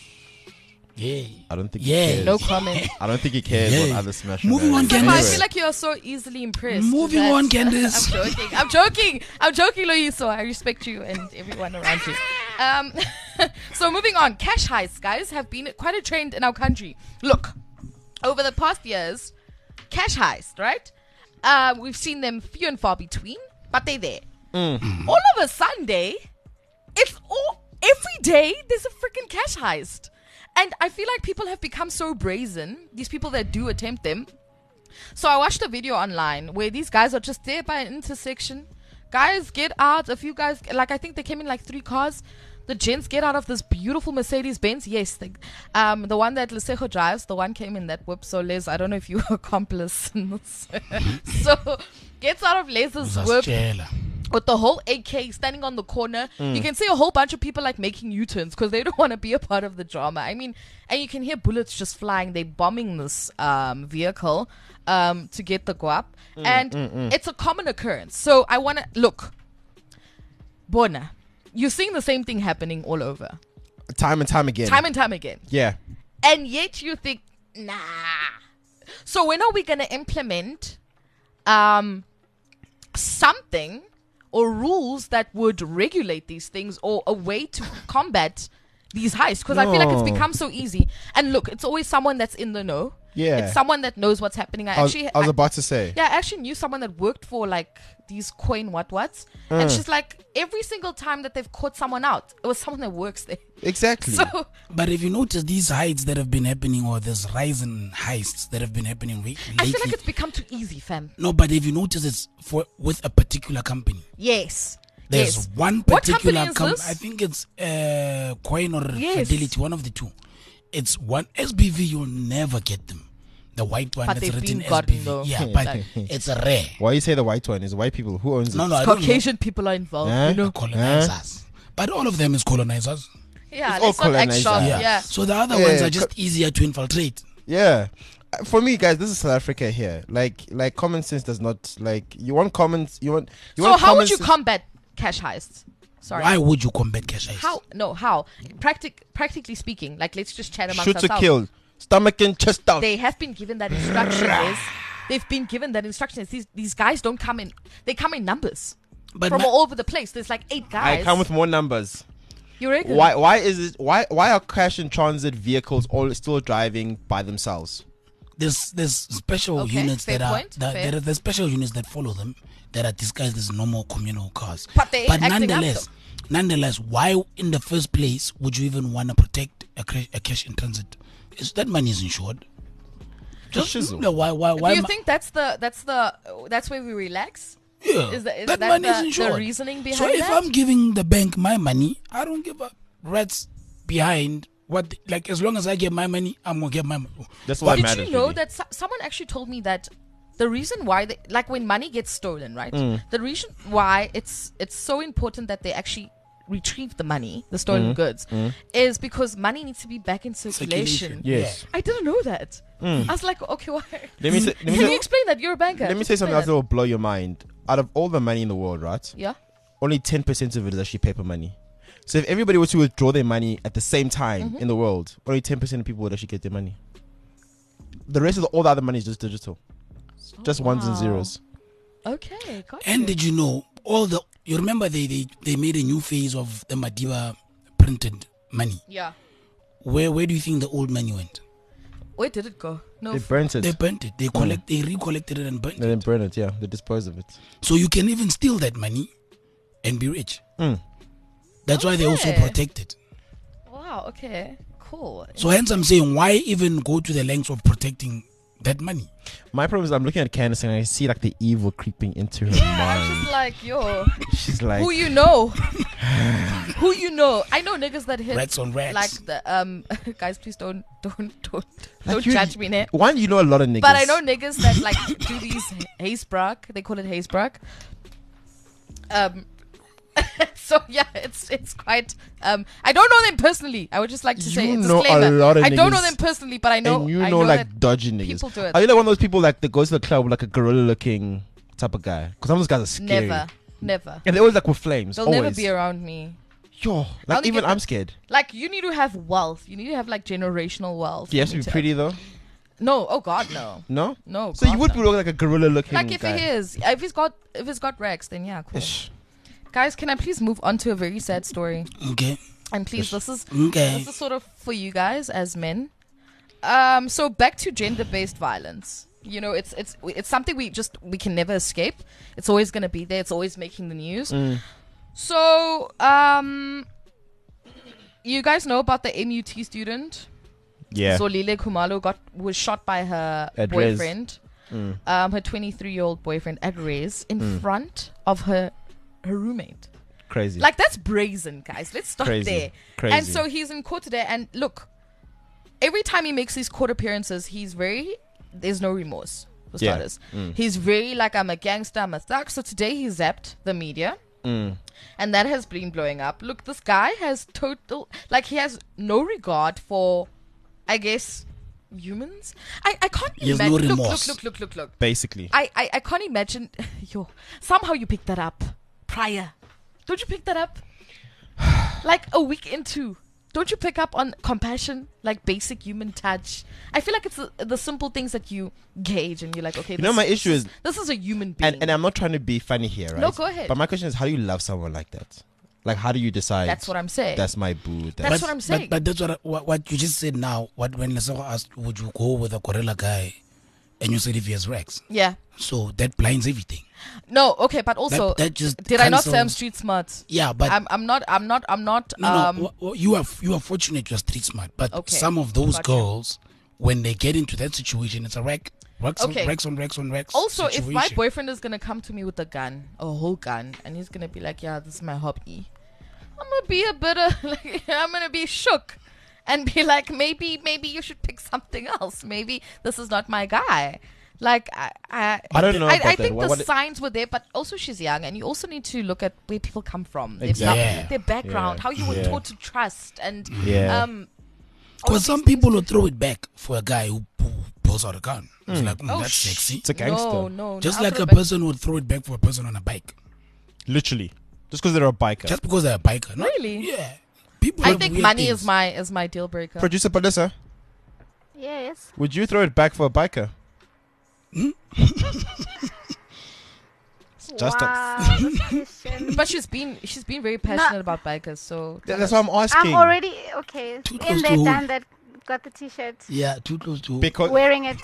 Speaker 5: Yeah.
Speaker 4: I don't think
Speaker 5: Yeah.
Speaker 4: he cares.
Speaker 6: no comment.
Speaker 4: I don't think he cares
Speaker 5: Yeah.
Speaker 4: what other smash.
Speaker 5: Moving on,
Speaker 6: Simba, I
Speaker 5: Candace.
Speaker 6: feel like you are so easily impressed.
Speaker 5: Moving
Speaker 6: that-
Speaker 5: on, Candace.
Speaker 6: I'm joking. I'm joking. I'm joking, Loiso. I respect you and everyone around you. Um, so moving on, cash heists, guys, have been quite a trend in our country. Look, over the past years, cash heist, right? Uh, we've seen them few and far between, but they're there.
Speaker 4: Mm.
Speaker 6: All of a Sunday, it's all every day. There's a freaking cash heist. And I feel like people have become so brazen, these people that do attempt them. So I watched a video online where these guys are just there by an intersection. Guys get out. A few guys, like I think they came in like three cars. The gents get out of this beautiful Mercedes Benz. Yes, the, um, the one that Lesejo drives, the one came in that whip. So Les, I don't know if you were accomplice in this. So gets out of Les's whip.
Speaker 5: Uzasitshela.
Speaker 6: with the whole A K standing on the corner.
Speaker 4: Mm.
Speaker 6: You can see a whole bunch of people like making U-turns because they don't want to be a part of the drama. I mean, and you can hear bullets just flying. They're bombing this um, vehicle um, to get the guap.
Speaker 4: Mm,
Speaker 6: and
Speaker 4: mm, mm.
Speaker 6: it's a common occurrence. So I want to, look, Bona, you're seeing the same thing happening all over.
Speaker 4: Time and time again.
Speaker 6: Time and time again.
Speaker 4: Yeah.
Speaker 6: And yet you think, nah. So when are we going to implement um, something or rules that would regulate these things or a way to combat these heists? Because I feel like it's
Speaker 4: No.
Speaker 6: become so easy. And look, it's always someone that's in the know.
Speaker 4: Yeah.
Speaker 6: It's someone that knows what's happening. I,
Speaker 4: I was,
Speaker 6: actually,
Speaker 4: I was
Speaker 6: I-
Speaker 4: about to say.
Speaker 6: yeah, I actually knew someone that worked for like these coin what whats, and
Speaker 4: Mm.
Speaker 6: she's like, every single time that they've caught someone out, it was someone that works there.
Speaker 4: Exactly.
Speaker 6: So
Speaker 5: But if you notice these heists that have been happening, or this rise in heists that have been happening re- lately,
Speaker 6: I feel like it's become too easy, fam.
Speaker 5: no. But if you notice, it's for with a particular company.
Speaker 6: Yes.
Speaker 5: There's
Speaker 6: yes.
Speaker 5: one
Speaker 6: What
Speaker 5: particular
Speaker 6: company is
Speaker 5: com-
Speaker 6: this?
Speaker 5: I think it's uh, Coin or
Speaker 6: Yes.
Speaker 5: Fidelity, one of the two. It's one S B V. You'll never get them. The white one
Speaker 6: But
Speaker 5: that's
Speaker 6: they've
Speaker 5: written
Speaker 6: been gotten,
Speaker 5: S B V.
Speaker 6: though.
Speaker 5: Yeah, but
Speaker 6: Like-
Speaker 5: it's a rare.
Speaker 4: Why you say the white one? Is white people? Who owns it?
Speaker 5: No, no, I don't know.
Speaker 6: Caucasian people are involved.
Speaker 4: Huh?
Speaker 6: You know?
Speaker 5: Colonizers. But all of them is colonizers.
Speaker 6: Yeah,
Speaker 4: It's all
Speaker 6: let's not act
Speaker 4: colonizers.
Speaker 6: shocked.
Speaker 5: Yeah.
Speaker 6: Yeah.
Speaker 5: So the other
Speaker 4: Yeah,
Speaker 5: ones are
Speaker 4: co-
Speaker 5: just easier to infiltrate.
Speaker 4: Yeah. Uh, For me, guys, this is South Africa here. Like, like common sense does not like. You want common. You want. You
Speaker 6: So
Speaker 4: want
Speaker 6: how
Speaker 4: common
Speaker 6: would you
Speaker 4: sense-
Speaker 6: combat cash heists? Sorry.
Speaker 5: Why would you combat cash heists?
Speaker 6: How? No, how? Practic- practically speaking, like let's just chat amongst
Speaker 4: shoot to
Speaker 6: ourselves.
Speaker 4: kill, stomach and chest out?
Speaker 6: They have been given that instruction. is they've been given that instruction. is These these guys don't come in. They come in numbers
Speaker 5: But
Speaker 6: from
Speaker 5: my-
Speaker 6: all over the place. There's like eight guys.
Speaker 4: I come with more numbers.
Speaker 6: You reckon?
Speaker 4: Why? Why is it? Why? Why are cash and transit vehicles all still driving by themselves?
Speaker 5: There's there's special
Speaker 6: Okay,
Speaker 5: units
Speaker 6: fair
Speaker 5: that are
Speaker 6: point,
Speaker 5: that,
Speaker 6: fair.
Speaker 5: there are the special units that follow them that are disguised as normal communal cars.
Speaker 6: But they ain't acting up,
Speaker 5: nonetheless, nonetheless, why in the first place would you even want to protect a, cra- a cash in transit? Is that money is insured?
Speaker 4: Just
Speaker 5: Just
Speaker 4: shizzle.
Speaker 5: no, why why why?
Speaker 6: Do you
Speaker 5: ma-
Speaker 6: think that's the that's the that's where we relax?
Speaker 5: yeah,
Speaker 6: is that- is
Speaker 5: that
Speaker 6: that
Speaker 5: money
Speaker 6: the-
Speaker 5: is
Speaker 6: the
Speaker 5: insured.
Speaker 6: reasoning
Speaker 5: So
Speaker 6: behind
Speaker 5: if
Speaker 6: that?
Speaker 5: I'm giving the bank my money, I don't give a rat's behind what. Like as long as I get my money, I'm gonna get my money.
Speaker 4: That's what
Speaker 6: Did
Speaker 4: matters.
Speaker 6: you know
Speaker 4: really.
Speaker 6: that so- someone actually told me that the reason why they like when money gets stolen, right?
Speaker 4: Mm.
Speaker 6: The reason why it's it's so important that they actually retrieve the money, the stolen
Speaker 4: Mm.
Speaker 6: goods,
Speaker 4: Mm.
Speaker 6: is because money needs to be back in circulation.
Speaker 5: Circulation.
Speaker 4: Yes.
Speaker 6: I didn't know that.
Speaker 4: Mm.
Speaker 6: I was like, okay, why?
Speaker 4: Let me say. Let me
Speaker 6: Can you
Speaker 4: say,
Speaker 6: explain that? You're a banker.
Speaker 4: let me
Speaker 6: Just
Speaker 4: say something
Speaker 6: explain
Speaker 4: else that will blow your mind. Out of all the money in the world, right?
Speaker 6: that. Yeah.
Speaker 4: Only ten percent of it is actually paper money. So if everybody were to withdraw their money at the same time
Speaker 6: Mhm.
Speaker 4: in the world, only ten percent of people would actually get their money. The rest of the, all the other money is just digital, just ones and
Speaker 6: wow.
Speaker 4: zeros.
Speaker 6: Okay, got
Speaker 5: And
Speaker 6: you.
Speaker 5: did you know all the? You remember they they, they made a new phase of the Madiba printed money.
Speaker 6: Yeah.
Speaker 5: Where where do you think the old money went?
Speaker 6: Where did it go? No.
Speaker 4: They
Speaker 6: f-
Speaker 4: burnt it.
Speaker 5: They burnt it. They collect. They recollected it and burnt
Speaker 4: They
Speaker 5: it.
Speaker 4: didn't burn it. Yeah, they disposed of it.
Speaker 5: So you can even steal that money and be rich.
Speaker 4: Mm.
Speaker 5: That's why they also
Speaker 6: Okay.
Speaker 5: protect it.
Speaker 6: Wow. Okay. Cool.
Speaker 5: So hence I'm saying, why even go to the lengths of protecting that money?
Speaker 4: My problem is I'm looking at Candace and I see like the evil creeping into her
Speaker 6: I'm just
Speaker 4: mind.
Speaker 6: like, yo,
Speaker 4: She's like,
Speaker 6: who you know? Who you know? I know niggas that hit
Speaker 5: Rats on rats.
Speaker 6: like the um guys. Please don't don't don't
Speaker 4: Like
Speaker 6: don't
Speaker 4: you-
Speaker 6: judge me, ne?
Speaker 4: one, you know a lot of niggas.
Speaker 6: But I know niggas that like do these hazebrak. They call it hazebrak. Um. So yeah, it's it's quite. Um, I don't know them personally. I would just like to say
Speaker 4: You
Speaker 6: a
Speaker 4: know a
Speaker 6: disclaimer.
Speaker 4: lot of
Speaker 6: I don't know
Speaker 4: niggas.
Speaker 6: them personally, but I know.
Speaker 4: and you
Speaker 6: I
Speaker 4: know,
Speaker 6: know
Speaker 4: like
Speaker 6: that
Speaker 4: dodgy niggas.
Speaker 6: people do it.
Speaker 4: Are you like one of those people like that goes to the club with like a gorilla looking type of guy? Because some of those guys are scary.
Speaker 6: Never, never.
Speaker 4: And they always like with flames.
Speaker 6: They'll
Speaker 4: always.
Speaker 6: never be around me.
Speaker 4: Yo,
Speaker 6: I
Speaker 4: like
Speaker 6: only
Speaker 4: even
Speaker 6: get
Speaker 4: I'm
Speaker 6: that-
Speaker 4: scared.
Speaker 6: Like you need to have wealth. You need to have like generational wealth.
Speaker 4: He has
Speaker 6: You
Speaker 4: to be
Speaker 6: need
Speaker 4: pretty though.
Speaker 6: No, oh God, no,
Speaker 4: No.
Speaker 6: no.
Speaker 4: So you
Speaker 6: God,
Speaker 4: would
Speaker 6: no.
Speaker 4: be looking like a gorilla looking
Speaker 6: Like if
Speaker 4: guy.
Speaker 6: he is, if he's got, if he's got Rex, then yeah, cool.
Speaker 4: Ish.
Speaker 6: Guys, can I please move on to a very sad story?
Speaker 5: Okay.
Speaker 6: And please, this is
Speaker 5: Okay.
Speaker 6: this is sort of for you guys as men. Um, so back to gender-based violence. You know, it's it's it's something we just we can never escape. It's always gonna be there. It's always making the news.
Speaker 4: Mm.
Speaker 6: So, um, you guys know about the M U T student?
Speaker 4: Yeah.
Speaker 6: Zolile Kumalo got was shot by her
Speaker 4: At Res.
Speaker 6: boyfriend,
Speaker 4: Mm.
Speaker 6: um, her twenty-three-year-old boyfriend at Res in
Speaker 4: Mm.
Speaker 6: front of her her roommate.
Speaker 4: Crazy.
Speaker 6: Like that's brazen, guys. Let's start
Speaker 4: Crazy.
Speaker 6: there.
Speaker 4: Crazy.
Speaker 6: And so he's in court today, and look, every time he makes these court appearances, he's very there's no remorse for
Speaker 4: Yeah.
Speaker 6: starters. He's very like, I'm a gangster, I'm a thug. So today he zapped the media. And that has been blowing up. Look, this guy has total, like, he has no regard for, I guess, humans. I, I can't
Speaker 5: He has no
Speaker 6: imagine. Look, look,
Speaker 5: remorse.
Speaker 6: look, look, look, look.
Speaker 4: Basically.
Speaker 6: I, I, I can't imagine. Yo, somehow you picked that up prior. Don't you pick that up? Like a week into. Don't you pick up on compassion, like basic human touch? I feel like it's the, the simple things that you gauge and you're like, okay,
Speaker 4: You know,
Speaker 6: this-
Speaker 4: my issue is,
Speaker 6: this is a human being.
Speaker 4: and, and I'm not trying to be funny here, right?
Speaker 6: No, go ahead.
Speaker 4: But my question is, how do you love someone like that? Like, how do you decide?
Speaker 6: That's what I'm saying.
Speaker 4: That's my boo.
Speaker 6: That's
Speaker 4: That's
Speaker 6: what I'm saying.
Speaker 5: But, but that's what, I- what what you just said now. What when Lesego asked, would you go with a gorilla guy, and you said if he has Rex,
Speaker 6: Yeah.
Speaker 5: so that blinds everything.
Speaker 6: No, okay, but also,
Speaker 5: That- that just
Speaker 6: did I not say I'm
Speaker 5: cancels-
Speaker 6: street smart?
Speaker 5: Yeah, but
Speaker 6: I'm, I'm not, I'm not, I'm not,
Speaker 5: no,
Speaker 6: um,
Speaker 5: no, wh- wh- you are you are fortunate you're street smart. But
Speaker 6: Okay,
Speaker 5: some of those
Speaker 6: got you.
Speaker 5: girls, when they get into that situation, it's a wreck, Rex,
Speaker 6: Okay.
Speaker 5: on, Rex on Rex on Rex.
Speaker 6: also, if my
Speaker 5: situation.
Speaker 6: boyfriend is gonna come to me with a gun, a whole gun, and he's gonna be like, yeah, this is my hobby, I'm gonna be a bit of, like, I'm gonna be shook. And be like, maybe, maybe you should pick something else. Maybe this is not my guy. Like, I, I,
Speaker 4: I don't know
Speaker 6: I,
Speaker 4: about
Speaker 6: I
Speaker 4: that.
Speaker 6: think
Speaker 4: What-
Speaker 6: the
Speaker 4: what it-
Speaker 6: signs were there, but also she's young, and you also need to look at where people come from, their,
Speaker 4: Exactly.
Speaker 6: ba-
Speaker 5: Yeah.
Speaker 6: their background,
Speaker 4: Yeah.
Speaker 6: how you were
Speaker 4: Yeah.
Speaker 6: taught to trust, and
Speaker 4: Yeah.
Speaker 6: um,
Speaker 5: Because some people will throw it back for a guy who, who pulls out a gun. It's like, mm,
Speaker 6: Oh,
Speaker 5: that's
Speaker 6: sh-
Speaker 5: sexy.
Speaker 4: It's a gangster.
Speaker 6: no, no,
Speaker 5: Just
Speaker 6: no,
Speaker 5: like
Speaker 6: I'll
Speaker 5: a
Speaker 6: throw it
Speaker 5: person would throw it back for a person on a bike.
Speaker 4: Literally. Just because they're a biker.
Speaker 5: Just because they're a biker. Not,
Speaker 6: Really?
Speaker 5: Yeah. People
Speaker 6: back. I
Speaker 5: have
Speaker 6: think
Speaker 5: weird
Speaker 6: money
Speaker 5: things.
Speaker 6: is my is my deal breaker.
Speaker 4: Producer Palissa,
Speaker 7: Yes.
Speaker 4: would you throw it back for a biker? Just a-
Speaker 7: wow, this question.
Speaker 6: But she's been she's been very passionate about bikers, so
Speaker 4: Th- That's what I'm asking.
Speaker 7: I'm already okay.
Speaker 5: Too close
Speaker 7: In
Speaker 5: to
Speaker 7: there,
Speaker 5: who?
Speaker 7: done that. Got the t-shirt.
Speaker 5: Yeah, too close to.
Speaker 4: Because
Speaker 7: Wearing it.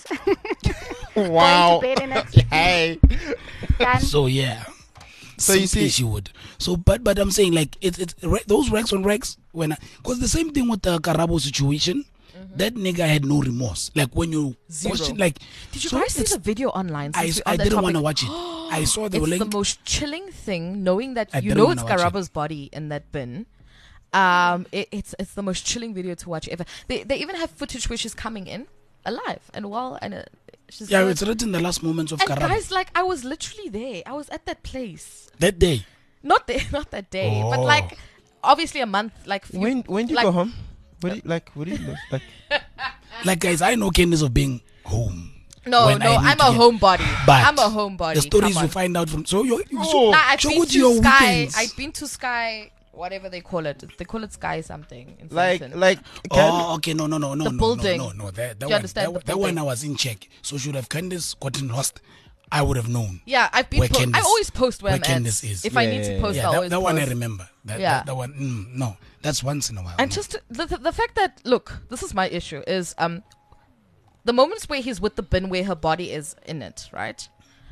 Speaker 4: wow.
Speaker 7: Going to bed in it.
Speaker 4: Hey.
Speaker 7: Done.
Speaker 5: So yeah.
Speaker 4: So you
Speaker 5: Simply
Speaker 4: see-
Speaker 5: she would. So, but but I'm saying like it's it's re- those Rex on Rex when because the same thing with the Karabo situation. That nigga had no remorse. Like when you
Speaker 6: Zero.
Speaker 5: question, like
Speaker 6: Did you
Speaker 5: so
Speaker 6: guys see
Speaker 5: it's-
Speaker 6: the video online?
Speaker 5: I,
Speaker 6: since we're on
Speaker 5: I
Speaker 6: that
Speaker 5: didn't want to
Speaker 6: topic?
Speaker 5: watch it. I saw the
Speaker 6: It's
Speaker 5: link.
Speaker 6: the most chilling thing, knowing that
Speaker 5: I
Speaker 6: you
Speaker 5: didn't
Speaker 6: know
Speaker 5: wanna
Speaker 6: it's
Speaker 5: watch it.
Speaker 6: Karaba's body in that bin. Um, it, it's it's the most chilling video to watch ever. They they even have footage where she's coming in alive and well, and uh, she's
Speaker 5: Yeah,
Speaker 6: good.
Speaker 5: it's written the last moments of
Speaker 6: and
Speaker 5: Karabo.
Speaker 6: guys, like, I was literally there. I was at that place.
Speaker 5: That day.
Speaker 6: Not there, not that day, but
Speaker 5: Oh.
Speaker 6: like obviously a month. Like few,
Speaker 4: When when do you
Speaker 6: like,
Speaker 4: go home? What do you like? What do you look like?
Speaker 5: Like guys, I know Candice of being home.
Speaker 6: No,
Speaker 5: when
Speaker 6: no,
Speaker 5: I need
Speaker 6: I'm
Speaker 5: to
Speaker 6: a
Speaker 5: get-
Speaker 6: homebody.
Speaker 5: But
Speaker 6: I'm a homebody.
Speaker 5: The stories
Speaker 6: Come
Speaker 5: you
Speaker 6: on.
Speaker 5: find out from so you you
Speaker 4: Oh.
Speaker 5: so,
Speaker 6: Nah, I've
Speaker 5: so
Speaker 6: been
Speaker 5: go
Speaker 6: to
Speaker 5: to your
Speaker 6: Sky.
Speaker 5: weekends.
Speaker 6: I've been to Sky, whatever they call it. They call it Sky something. In
Speaker 4: Like
Speaker 6: Sandton.
Speaker 4: like can,
Speaker 5: Oh, okay, no, no, no, no,
Speaker 6: The
Speaker 5: no,
Speaker 6: building.
Speaker 5: no, no, no. That, that
Speaker 6: Do you
Speaker 5: one,
Speaker 6: understand
Speaker 5: that,
Speaker 6: the
Speaker 5: that one
Speaker 6: building?
Speaker 5: I was in check. So should have Candice gotten lost, I would have known.
Speaker 6: Yeah, I've been.
Speaker 5: Where
Speaker 6: Po- I
Speaker 5: Candice-
Speaker 6: always post where,
Speaker 5: where
Speaker 6: I'm
Speaker 5: Candice
Speaker 6: at.
Speaker 5: is.
Speaker 6: If I
Speaker 4: Yeah,
Speaker 6: need
Speaker 4: yeah,
Speaker 6: to post,
Speaker 5: Yeah,
Speaker 6: I
Speaker 5: that,
Speaker 6: always
Speaker 5: that one I
Speaker 6: post.
Speaker 5: remember. That,
Speaker 6: Yeah.
Speaker 5: that, that one, mm, no, that's once in a while.
Speaker 6: And
Speaker 5: no.
Speaker 6: just the, the the fact that look, this is my issue is um, the moments where he's with the bin where her body is in it, right?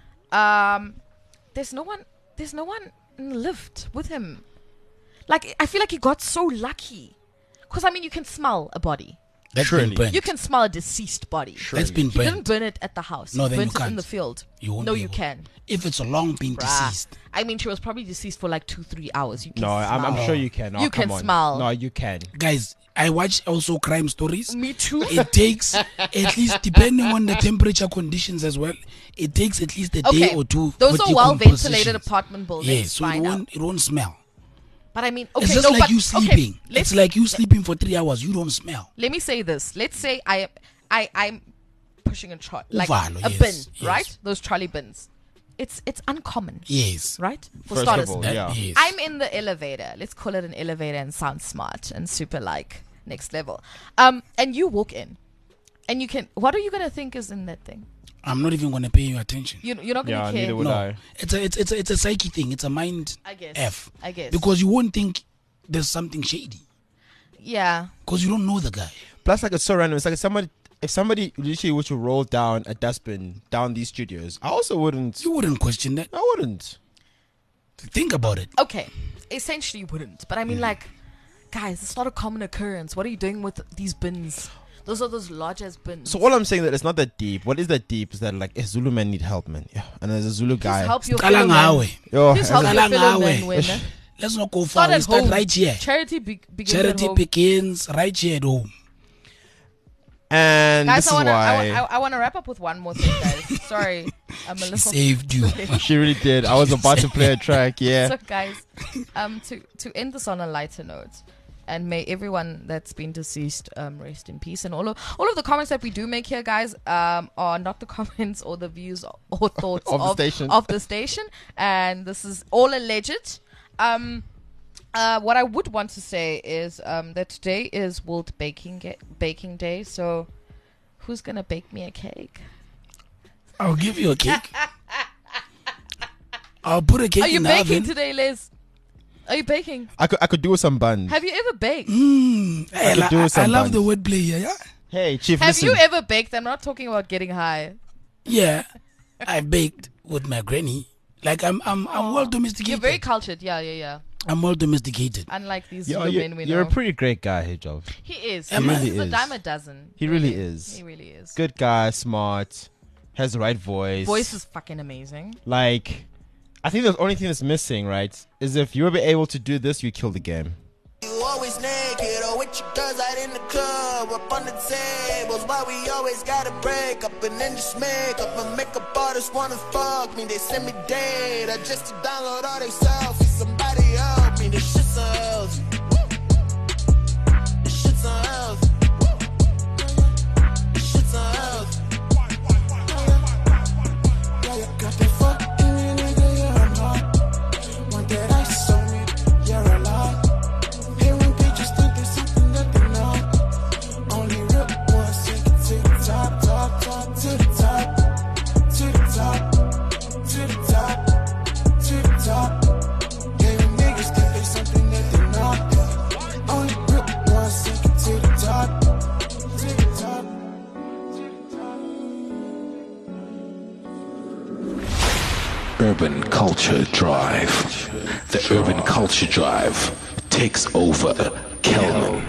Speaker 6: Um, there's no one. There's no one in the lift with him. Like I feel like he got so lucky, because I mean you can smell a body.
Speaker 5: that's
Speaker 4: Surely.
Speaker 5: been burnt.
Speaker 6: You can smell a deceased body.
Speaker 5: That's been
Speaker 6: He didn't
Speaker 5: burnt.
Speaker 6: burn it at the house.
Speaker 5: No,
Speaker 6: he
Speaker 5: then
Speaker 6: burnt
Speaker 5: you
Speaker 6: it in
Speaker 5: can't.
Speaker 6: the field.
Speaker 5: You won't
Speaker 6: no,
Speaker 5: be
Speaker 6: you
Speaker 5: able.
Speaker 6: can.
Speaker 5: If it's a long been
Speaker 6: Bruh.
Speaker 5: deceased,
Speaker 6: I mean, she was probably deceased for like two, three hours. You can
Speaker 4: no, I'm, I'm
Speaker 6: smell.
Speaker 4: sure you can. Oh,
Speaker 6: You
Speaker 4: come
Speaker 6: can
Speaker 4: on.
Speaker 6: smell.
Speaker 4: No, you can.
Speaker 5: guys, I watch also crime stories.
Speaker 6: Me too.
Speaker 5: It takes at least, depending on the temperature conditions as well, it takes at least a day
Speaker 6: Okay,
Speaker 5: or two.
Speaker 6: those
Speaker 5: for
Speaker 6: are well ventilated
Speaker 5: decomposition.
Speaker 6: apartment buildings.
Speaker 5: Yeah, so it
Speaker 6: fine out.
Speaker 5: won't, it won't smell.
Speaker 6: But I mean, okay,
Speaker 5: It's just
Speaker 6: no,
Speaker 5: like
Speaker 6: but,
Speaker 5: you
Speaker 6: okay,
Speaker 5: sleeping.
Speaker 6: let's,
Speaker 5: it's like you sleeping for three hours. You don't smell.
Speaker 6: let me say this. Let's say I, I, I'm pushing a trolley, like
Speaker 5: Uvalo,
Speaker 6: a
Speaker 5: yes,
Speaker 6: bin,
Speaker 5: yes.
Speaker 6: right? Those trolley bins. It's it's uncommon,
Speaker 5: Yes.
Speaker 6: right? For
Speaker 4: First
Speaker 6: starters,
Speaker 4: of all,
Speaker 5: That-
Speaker 4: yeah.
Speaker 5: yes.
Speaker 6: I'm in the elevator. Let's call it an elevator and sound smart and super like next level. Um, and you walk in, and you can. What are you gonna think is in that thing?
Speaker 5: I'm not even going to pay you attention.
Speaker 6: You you're not gonna
Speaker 4: Yeah,
Speaker 6: care.
Speaker 4: neither would
Speaker 5: no,
Speaker 4: I.
Speaker 5: it's a it's it's a, it's a psyche thing. It's a mind
Speaker 6: I guess.
Speaker 5: f.
Speaker 6: I guess.
Speaker 5: Because you won't think there's something shady
Speaker 6: Yeah.
Speaker 5: because you don't know the guy.
Speaker 4: Plus, like it's so random. It's like if somebody, if somebody literally were to roll down a dustbin down these studios, I also wouldn't.
Speaker 5: You wouldn't question that.
Speaker 4: I wouldn't.
Speaker 5: Think about it.
Speaker 6: Okay. Essentially, you wouldn't. But I mean, like, guys, it's not a common occurrence. What are you doing with these bins? Those are those large as bins.
Speaker 4: So all I'm saying that it's not that deep. What is that deep? Is that like a Zulu man need help, man? Yeah, and there's a Zulu
Speaker 6: Please
Speaker 4: guy.
Speaker 6: help your
Speaker 5: Qala
Speaker 6: fellow man.
Speaker 5: ngawe.
Speaker 4: Yo,
Speaker 6: Please
Speaker 4: as
Speaker 6: help
Speaker 4: a-
Speaker 6: your
Speaker 5: Qala
Speaker 6: fellow
Speaker 5: ngawe.
Speaker 6: man win.
Speaker 5: Let's not go
Speaker 6: Start
Speaker 5: far. We
Speaker 6: at
Speaker 5: start
Speaker 6: home.
Speaker 5: right here.
Speaker 6: Charity be- begins at
Speaker 5: Charity
Speaker 6: home.
Speaker 5: begins right here at home.
Speaker 4: And
Speaker 6: Guys,
Speaker 4: this
Speaker 6: I
Speaker 4: is
Speaker 6: wanna, I,
Speaker 4: why
Speaker 6: wa- I, I wanna wrap up with one more thing, guys. Sorry, I'm a
Speaker 5: She
Speaker 6: little.
Speaker 5: saved you.
Speaker 4: she really did. I was about to play a track. Yeah.
Speaker 6: So, guys, um, to to end this on a lighter note, and may everyone that's been deceased um rest in peace. And all of all of the comments that we do make here, guys, um, are not the comments or the views or thoughts
Speaker 4: Of
Speaker 6: of
Speaker 4: the station.
Speaker 6: of the station, and this is all alleged. Um. Uh, what I would want to say is um, that today is World Baking Ga- Baking Day. So, who's gonna bake me a cake?
Speaker 5: I'll give you a cake. I'll put a cake
Speaker 6: Are you
Speaker 5: in the
Speaker 6: baking
Speaker 5: oven.
Speaker 6: today, Liz? Are you baking?
Speaker 4: I could I could do with some buns.
Speaker 6: Have you ever baked?
Speaker 5: Mm,
Speaker 4: I
Speaker 5: hey,
Speaker 4: could do
Speaker 5: I,
Speaker 4: with some
Speaker 5: I love
Speaker 4: buns.
Speaker 5: the wordplay here, yeah?
Speaker 4: Hey, Chief,
Speaker 6: Have
Speaker 4: listen.
Speaker 6: you ever baked? I'm not talking about getting high.
Speaker 5: Yeah. I baked with my granny. Like, I'm I'm, I'm well domesticated.
Speaker 6: You're very cultured. Yeah, yeah, yeah.
Speaker 5: I'm well domesticated.
Speaker 6: Unlike these
Speaker 4: Yo,
Speaker 6: Zulu
Speaker 4: you-
Speaker 6: men we
Speaker 4: you're
Speaker 6: know.
Speaker 4: a pretty great guy, Hijab.
Speaker 6: He is.
Speaker 4: He
Speaker 6: He's
Speaker 4: really
Speaker 6: a
Speaker 4: is.
Speaker 6: dime a dozen.
Speaker 4: He really is.
Speaker 6: He really is.
Speaker 4: Good guy, smart, has the right voice.
Speaker 6: Voice is fucking amazing.
Speaker 4: Like, I think the only thing that's missing, right, is if you were able to do this, you kill the game.
Speaker 8: You always naked or with your girls out in the club, up on the tables. Why we always gotta break up and then just make up and makeup artists wanna fuck me. They send me data just to download all they selfies. Somebody help me, this shit's unhealthy. This shit's unhealthy. This shit's unhealthy. Yeah, you got that fuck in me, nigga, yeah, I'm hot. Want that ice on me, you're alive. Hearing bitches think there's something that they know. Only real ones take it to the top, top, top, to the top, to the top, to the top, to the top. Hearing niggas think there's something that they know. Only real ones take it to the top, to the top.
Speaker 3: Urban Culture Drive. The Urban Culture Drive takes over Kelman.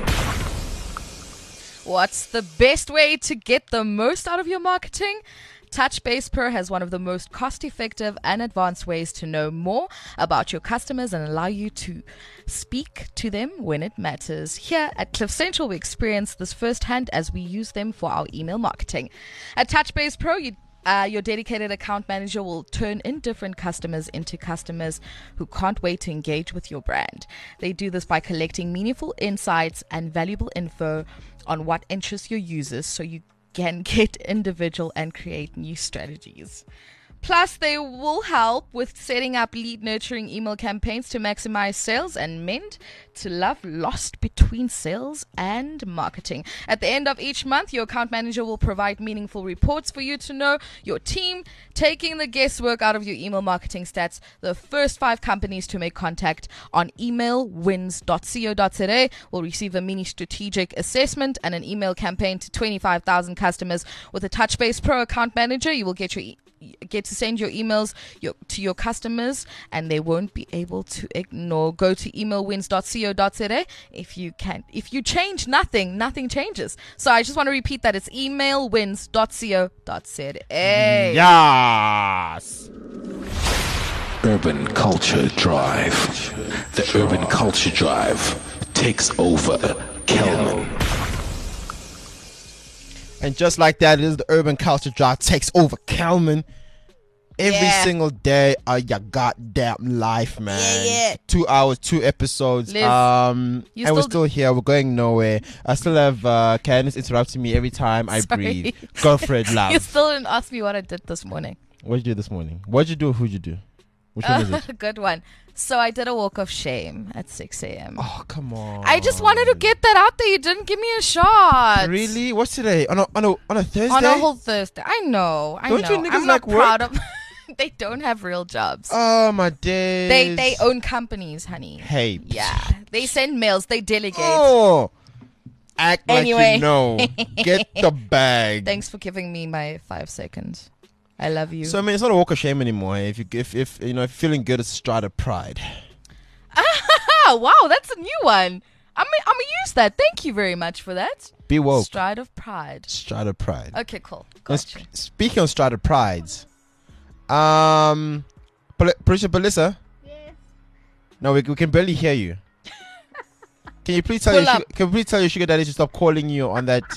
Speaker 6: What's the best way to get the most out of your marketing? TouchBase Pro has one of the most cost-effective and advanced ways to know more about your customers and allow you to speak to them when it matters. Here at Cliff Central, we experience this firsthand as we use them for our email marketing. At TouchBase Pro, you Uh, your dedicated account manager will turn indifferent customers into customers who can't wait to engage with your brand. They do this by collecting meaningful insights and valuable info on what interests your users so you can get individual and create new strategies. Plus, they will help with setting up lead nurturing email campaigns to maximize sales and mend to love lost between sales and marketing. At the end of each month, your account manager will provide meaningful reports for you to know your team, taking the guesswork out of your email marketing stats. The first five companies to make contact on email wins dot co dot za will receive a mini strategic assessment and an email campaign to twenty-five thousand customers. With a TouchBase Pro account manager, you will get your e- get to send your emails your, to your customers and they won't be able to ignore. Go to email wins dot co dot za. If you can, if you change nothing, nothing changes. So I just want to repeat that. It's email wins dot co dot za.
Speaker 4: Yes.
Speaker 3: Urban Culture Drive. The Urban Culture Drive takes over Kelman.
Speaker 4: And just like that, it is the Urban Culture Drive takes over Kelman. Every
Speaker 6: Yeah.
Speaker 4: single day of your goddamn life, man.
Speaker 6: Yeah, yeah.
Speaker 4: Two hours, two episodes.
Speaker 6: Liz,
Speaker 4: um,
Speaker 6: you
Speaker 4: and we're
Speaker 6: still
Speaker 4: still here. We're going nowhere. I still have uh, Candice interrupting me every time I
Speaker 6: Sorry.
Speaker 4: breathe. Go for it,
Speaker 6: You
Speaker 4: love.
Speaker 6: still didn't ask me what I did this morning.
Speaker 4: What'd you do this morning? What'd you do? Who'd you do? Which one is it?
Speaker 6: Good one. So I did a walk of shame at six a.m.
Speaker 4: Oh, come on.
Speaker 6: I just wanted to get that out there. You didn't give me a shot.
Speaker 4: Really? What's today? On a on a on a Thursday?
Speaker 6: On a whole Thursday. I know. I
Speaker 4: Don't
Speaker 6: know.
Speaker 4: you niggas
Speaker 6: I'm
Speaker 4: like
Speaker 6: not proud
Speaker 4: work?
Speaker 6: of. They don't have real jobs.
Speaker 4: Oh my days.
Speaker 6: they they own companies, honey.
Speaker 4: Hey.
Speaker 6: Yeah. They send mails. They delegate.
Speaker 4: Oh. Act
Speaker 6: Anyway.
Speaker 4: like you know. Get the bag.
Speaker 6: Thanks for giving me my five seconds. I love you.
Speaker 4: So I mean, it's not a walk of shame anymore. If you if if you know if you're feeling good, it's a stride of pride.
Speaker 6: ah, wow, that's a new one. I'm I'm gonna use that. Thank you very much for that.
Speaker 4: Be woke.
Speaker 6: Stride of pride.
Speaker 4: Stride of pride.
Speaker 6: Okay, cool.
Speaker 4: And
Speaker 6: Gotcha.
Speaker 4: sp- speaking of stride of prides, um, Pol- Patricia Belissa.
Speaker 7: Yes.
Speaker 4: No, we, we can barely hear you. Can you please tell
Speaker 6: Pull
Speaker 4: your
Speaker 6: up.
Speaker 4: sugar, can you please tell your sugar daddy to stop calling you on that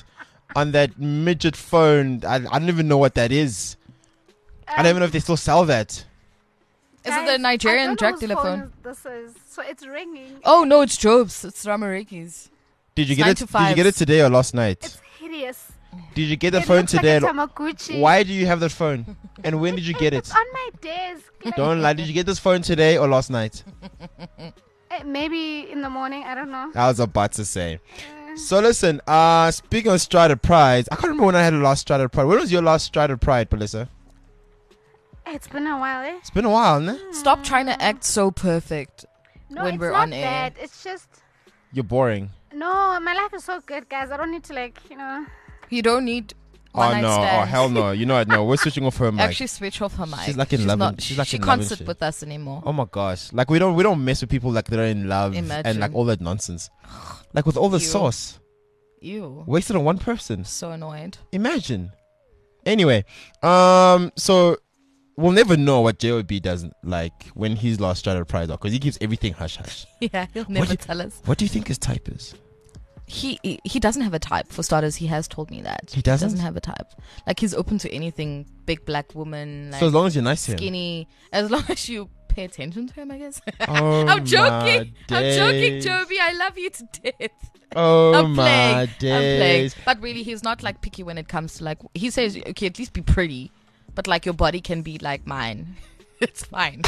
Speaker 4: on that midget phone. I, I don't even know what that is. Um, I don't even know if they still sell that.
Speaker 6: Is
Speaker 7: Guys,
Speaker 6: it the Nigerian
Speaker 7: I don't know
Speaker 6: drug
Speaker 7: whose
Speaker 6: dealer phone?
Speaker 7: phone This is so it's ringing.
Speaker 6: Oh no, it's Job's. It's Ramareki's.
Speaker 4: Did you
Speaker 6: It's
Speaker 4: get
Speaker 6: nine
Speaker 4: it?
Speaker 6: to
Speaker 4: Did you get it
Speaker 6: fives.
Speaker 4: today or last night?
Speaker 7: It's hideous.
Speaker 4: Did you get the
Speaker 7: It
Speaker 4: phone
Speaker 7: looks like
Speaker 4: today?
Speaker 7: a Tamagotchi.
Speaker 4: Why do you have that phone? And when did you get it?
Speaker 7: It's on my desk. Like,
Speaker 4: Don't lie. Did you get this phone today or last night?
Speaker 7: eh, maybe in the morning. I don't know.
Speaker 4: I was about to say. So listen, uh, speaking of Strider Pride, I can't remember when I had the last Strider Pride. When was your last Strider Pride, Melissa?
Speaker 7: It's been a while, eh?
Speaker 4: It's been a while, no?
Speaker 6: Stop trying to act so perfect
Speaker 7: No,
Speaker 6: when
Speaker 7: it's
Speaker 6: we're
Speaker 7: not
Speaker 6: on air.
Speaker 7: bad. It's just
Speaker 4: You're boring.
Speaker 7: no. My life is so good, guys. I don't need to like you know.
Speaker 6: You don't need
Speaker 4: Oh
Speaker 6: one night
Speaker 4: no! Oh
Speaker 6: stands.
Speaker 4: hell no! You know what? No, we're switching off her mic.
Speaker 6: Actually, switch off her mic.
Speaker 4: She's like in love
Speaker 6: Not,
Speaker 4: and- she's like
Speaker 6: she
Speaker 4: in
Speaker 6: can't
Speaker 4: love and
Speaker 6: sit
Speaker 4: shit.
Speaker 6: with us anymore.
Speaker 4: Oh my gosh! Like we don't we don't mess with people like they're in love and
Speaker 6: Imagine.
Speaker 4: like all that nonsense. Like with all the
Speaker 6: Ew.
Speaker 4: sauce
Speaker 6: Ew.
Speaker 4: wasted on one person.
Speaker 6: So annoyed.
Speaker 4: Imagine. Anyway, um, so we'll never know what J O B does like when his last Strider Pride because he keeps everything hush hush.
Speaker 6: Yeah, he'll never
Speaker 4: do you-
Speaker 6: tell us.
Speaker 4: What do you think his type is?
Speaker 6: He, he he doesn't have a type for starters. He has told me that
Speaker 4: He doesn't?
Speaker 6: doesn't have a type. Like he's open to anything. Big black woman. Like
Speaker 4: So as long as you're nice to him.
Speaker 6: skinny, as long as you pay attention to him, I guess.
Speaker 4: Oh
Speaker 6: I'm joking.
Speaker 4: my
Speaker 6: I'm joking,
Speaker 4: days.
Speaker 6: Joby. I love you to death.
Speaker 4: Oh
Speaker 6: I'm
Speaker 4: my
Speaker 6: playing. I'm playing.
Speaker 4: days.
Speaker 6: But really, he's not like picky when it comes to like. He says, okay, at least be pretty, but like your body can be like mine. It's fine.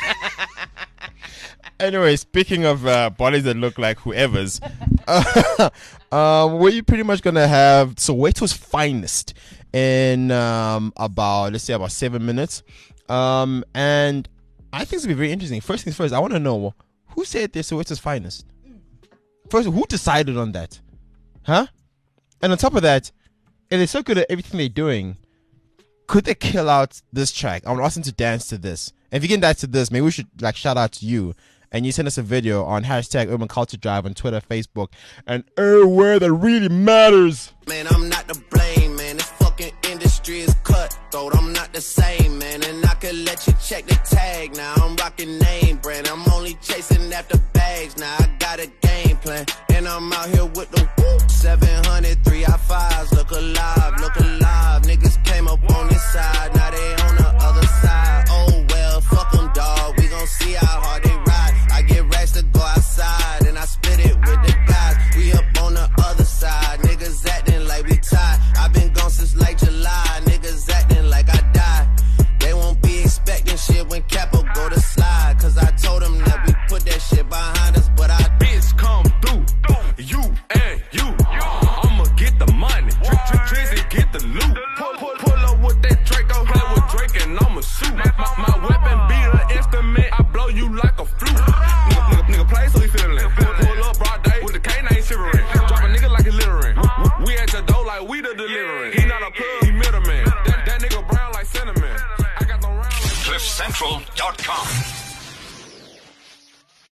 Speaker 4: Anyway, speaking of uh, bodies that look like whoever's, uh, um, we're pretty much gonna have Soweto's finest in um, about let's say about seven minutes, um, and I think it's gonna be very interesting. First things first, I want to know who said they're Soweto's finest. First, who decided on that, huh? And on top of that, if they're so good at everything they're doing, could they kill out this track? I want to ask them to dance to this. And if you can dance to this, maybe we should like shout out to you. And you send us a video on hashtag Urban Culture Drive on Twitter, Facebook, and everywhere that really matters.
Speaker 8: Man, I'm not to blame, man. This fucking industry is cutthroat. I'm not the same, man. And I could let you check the tag now. I'm rocking name brand. I'm only chasing after bags now. I got a game plan. And I'm out here with the whoop. seven hundred, three I fives. Look alive, look alive. Niggas came up on this side. Now they on the other side. Oh, well, fuck them, dog. We gon' see how hard they ride. I get racks to go outside. And I split it with the guys. We up on the other side. Niggas acting like we tied. I've been gone since like July. Niggas acting like I died. They won't be expecting shit when Capo go to slide. Cause I told them that we put that shit behind us. But I
Speaker 2: Bitch, come through. You and you. I'ma get the money. Trizzy get the loot. Pull, pull, pull up with that Draco. Play with Drake and I'ma shoot. My, my, my weapon be an instrument. I blow you like a flute. Nigga, nigga, nigga play so he feelin'. Pull, pull up broad day with the K nine shivering. Drop a nigga like he's littering. We at your door like we the delivering. He not a plug, he middleman. That, that nigga brown like cinnamon. I got them round like
Speaker 9: cliff central dot com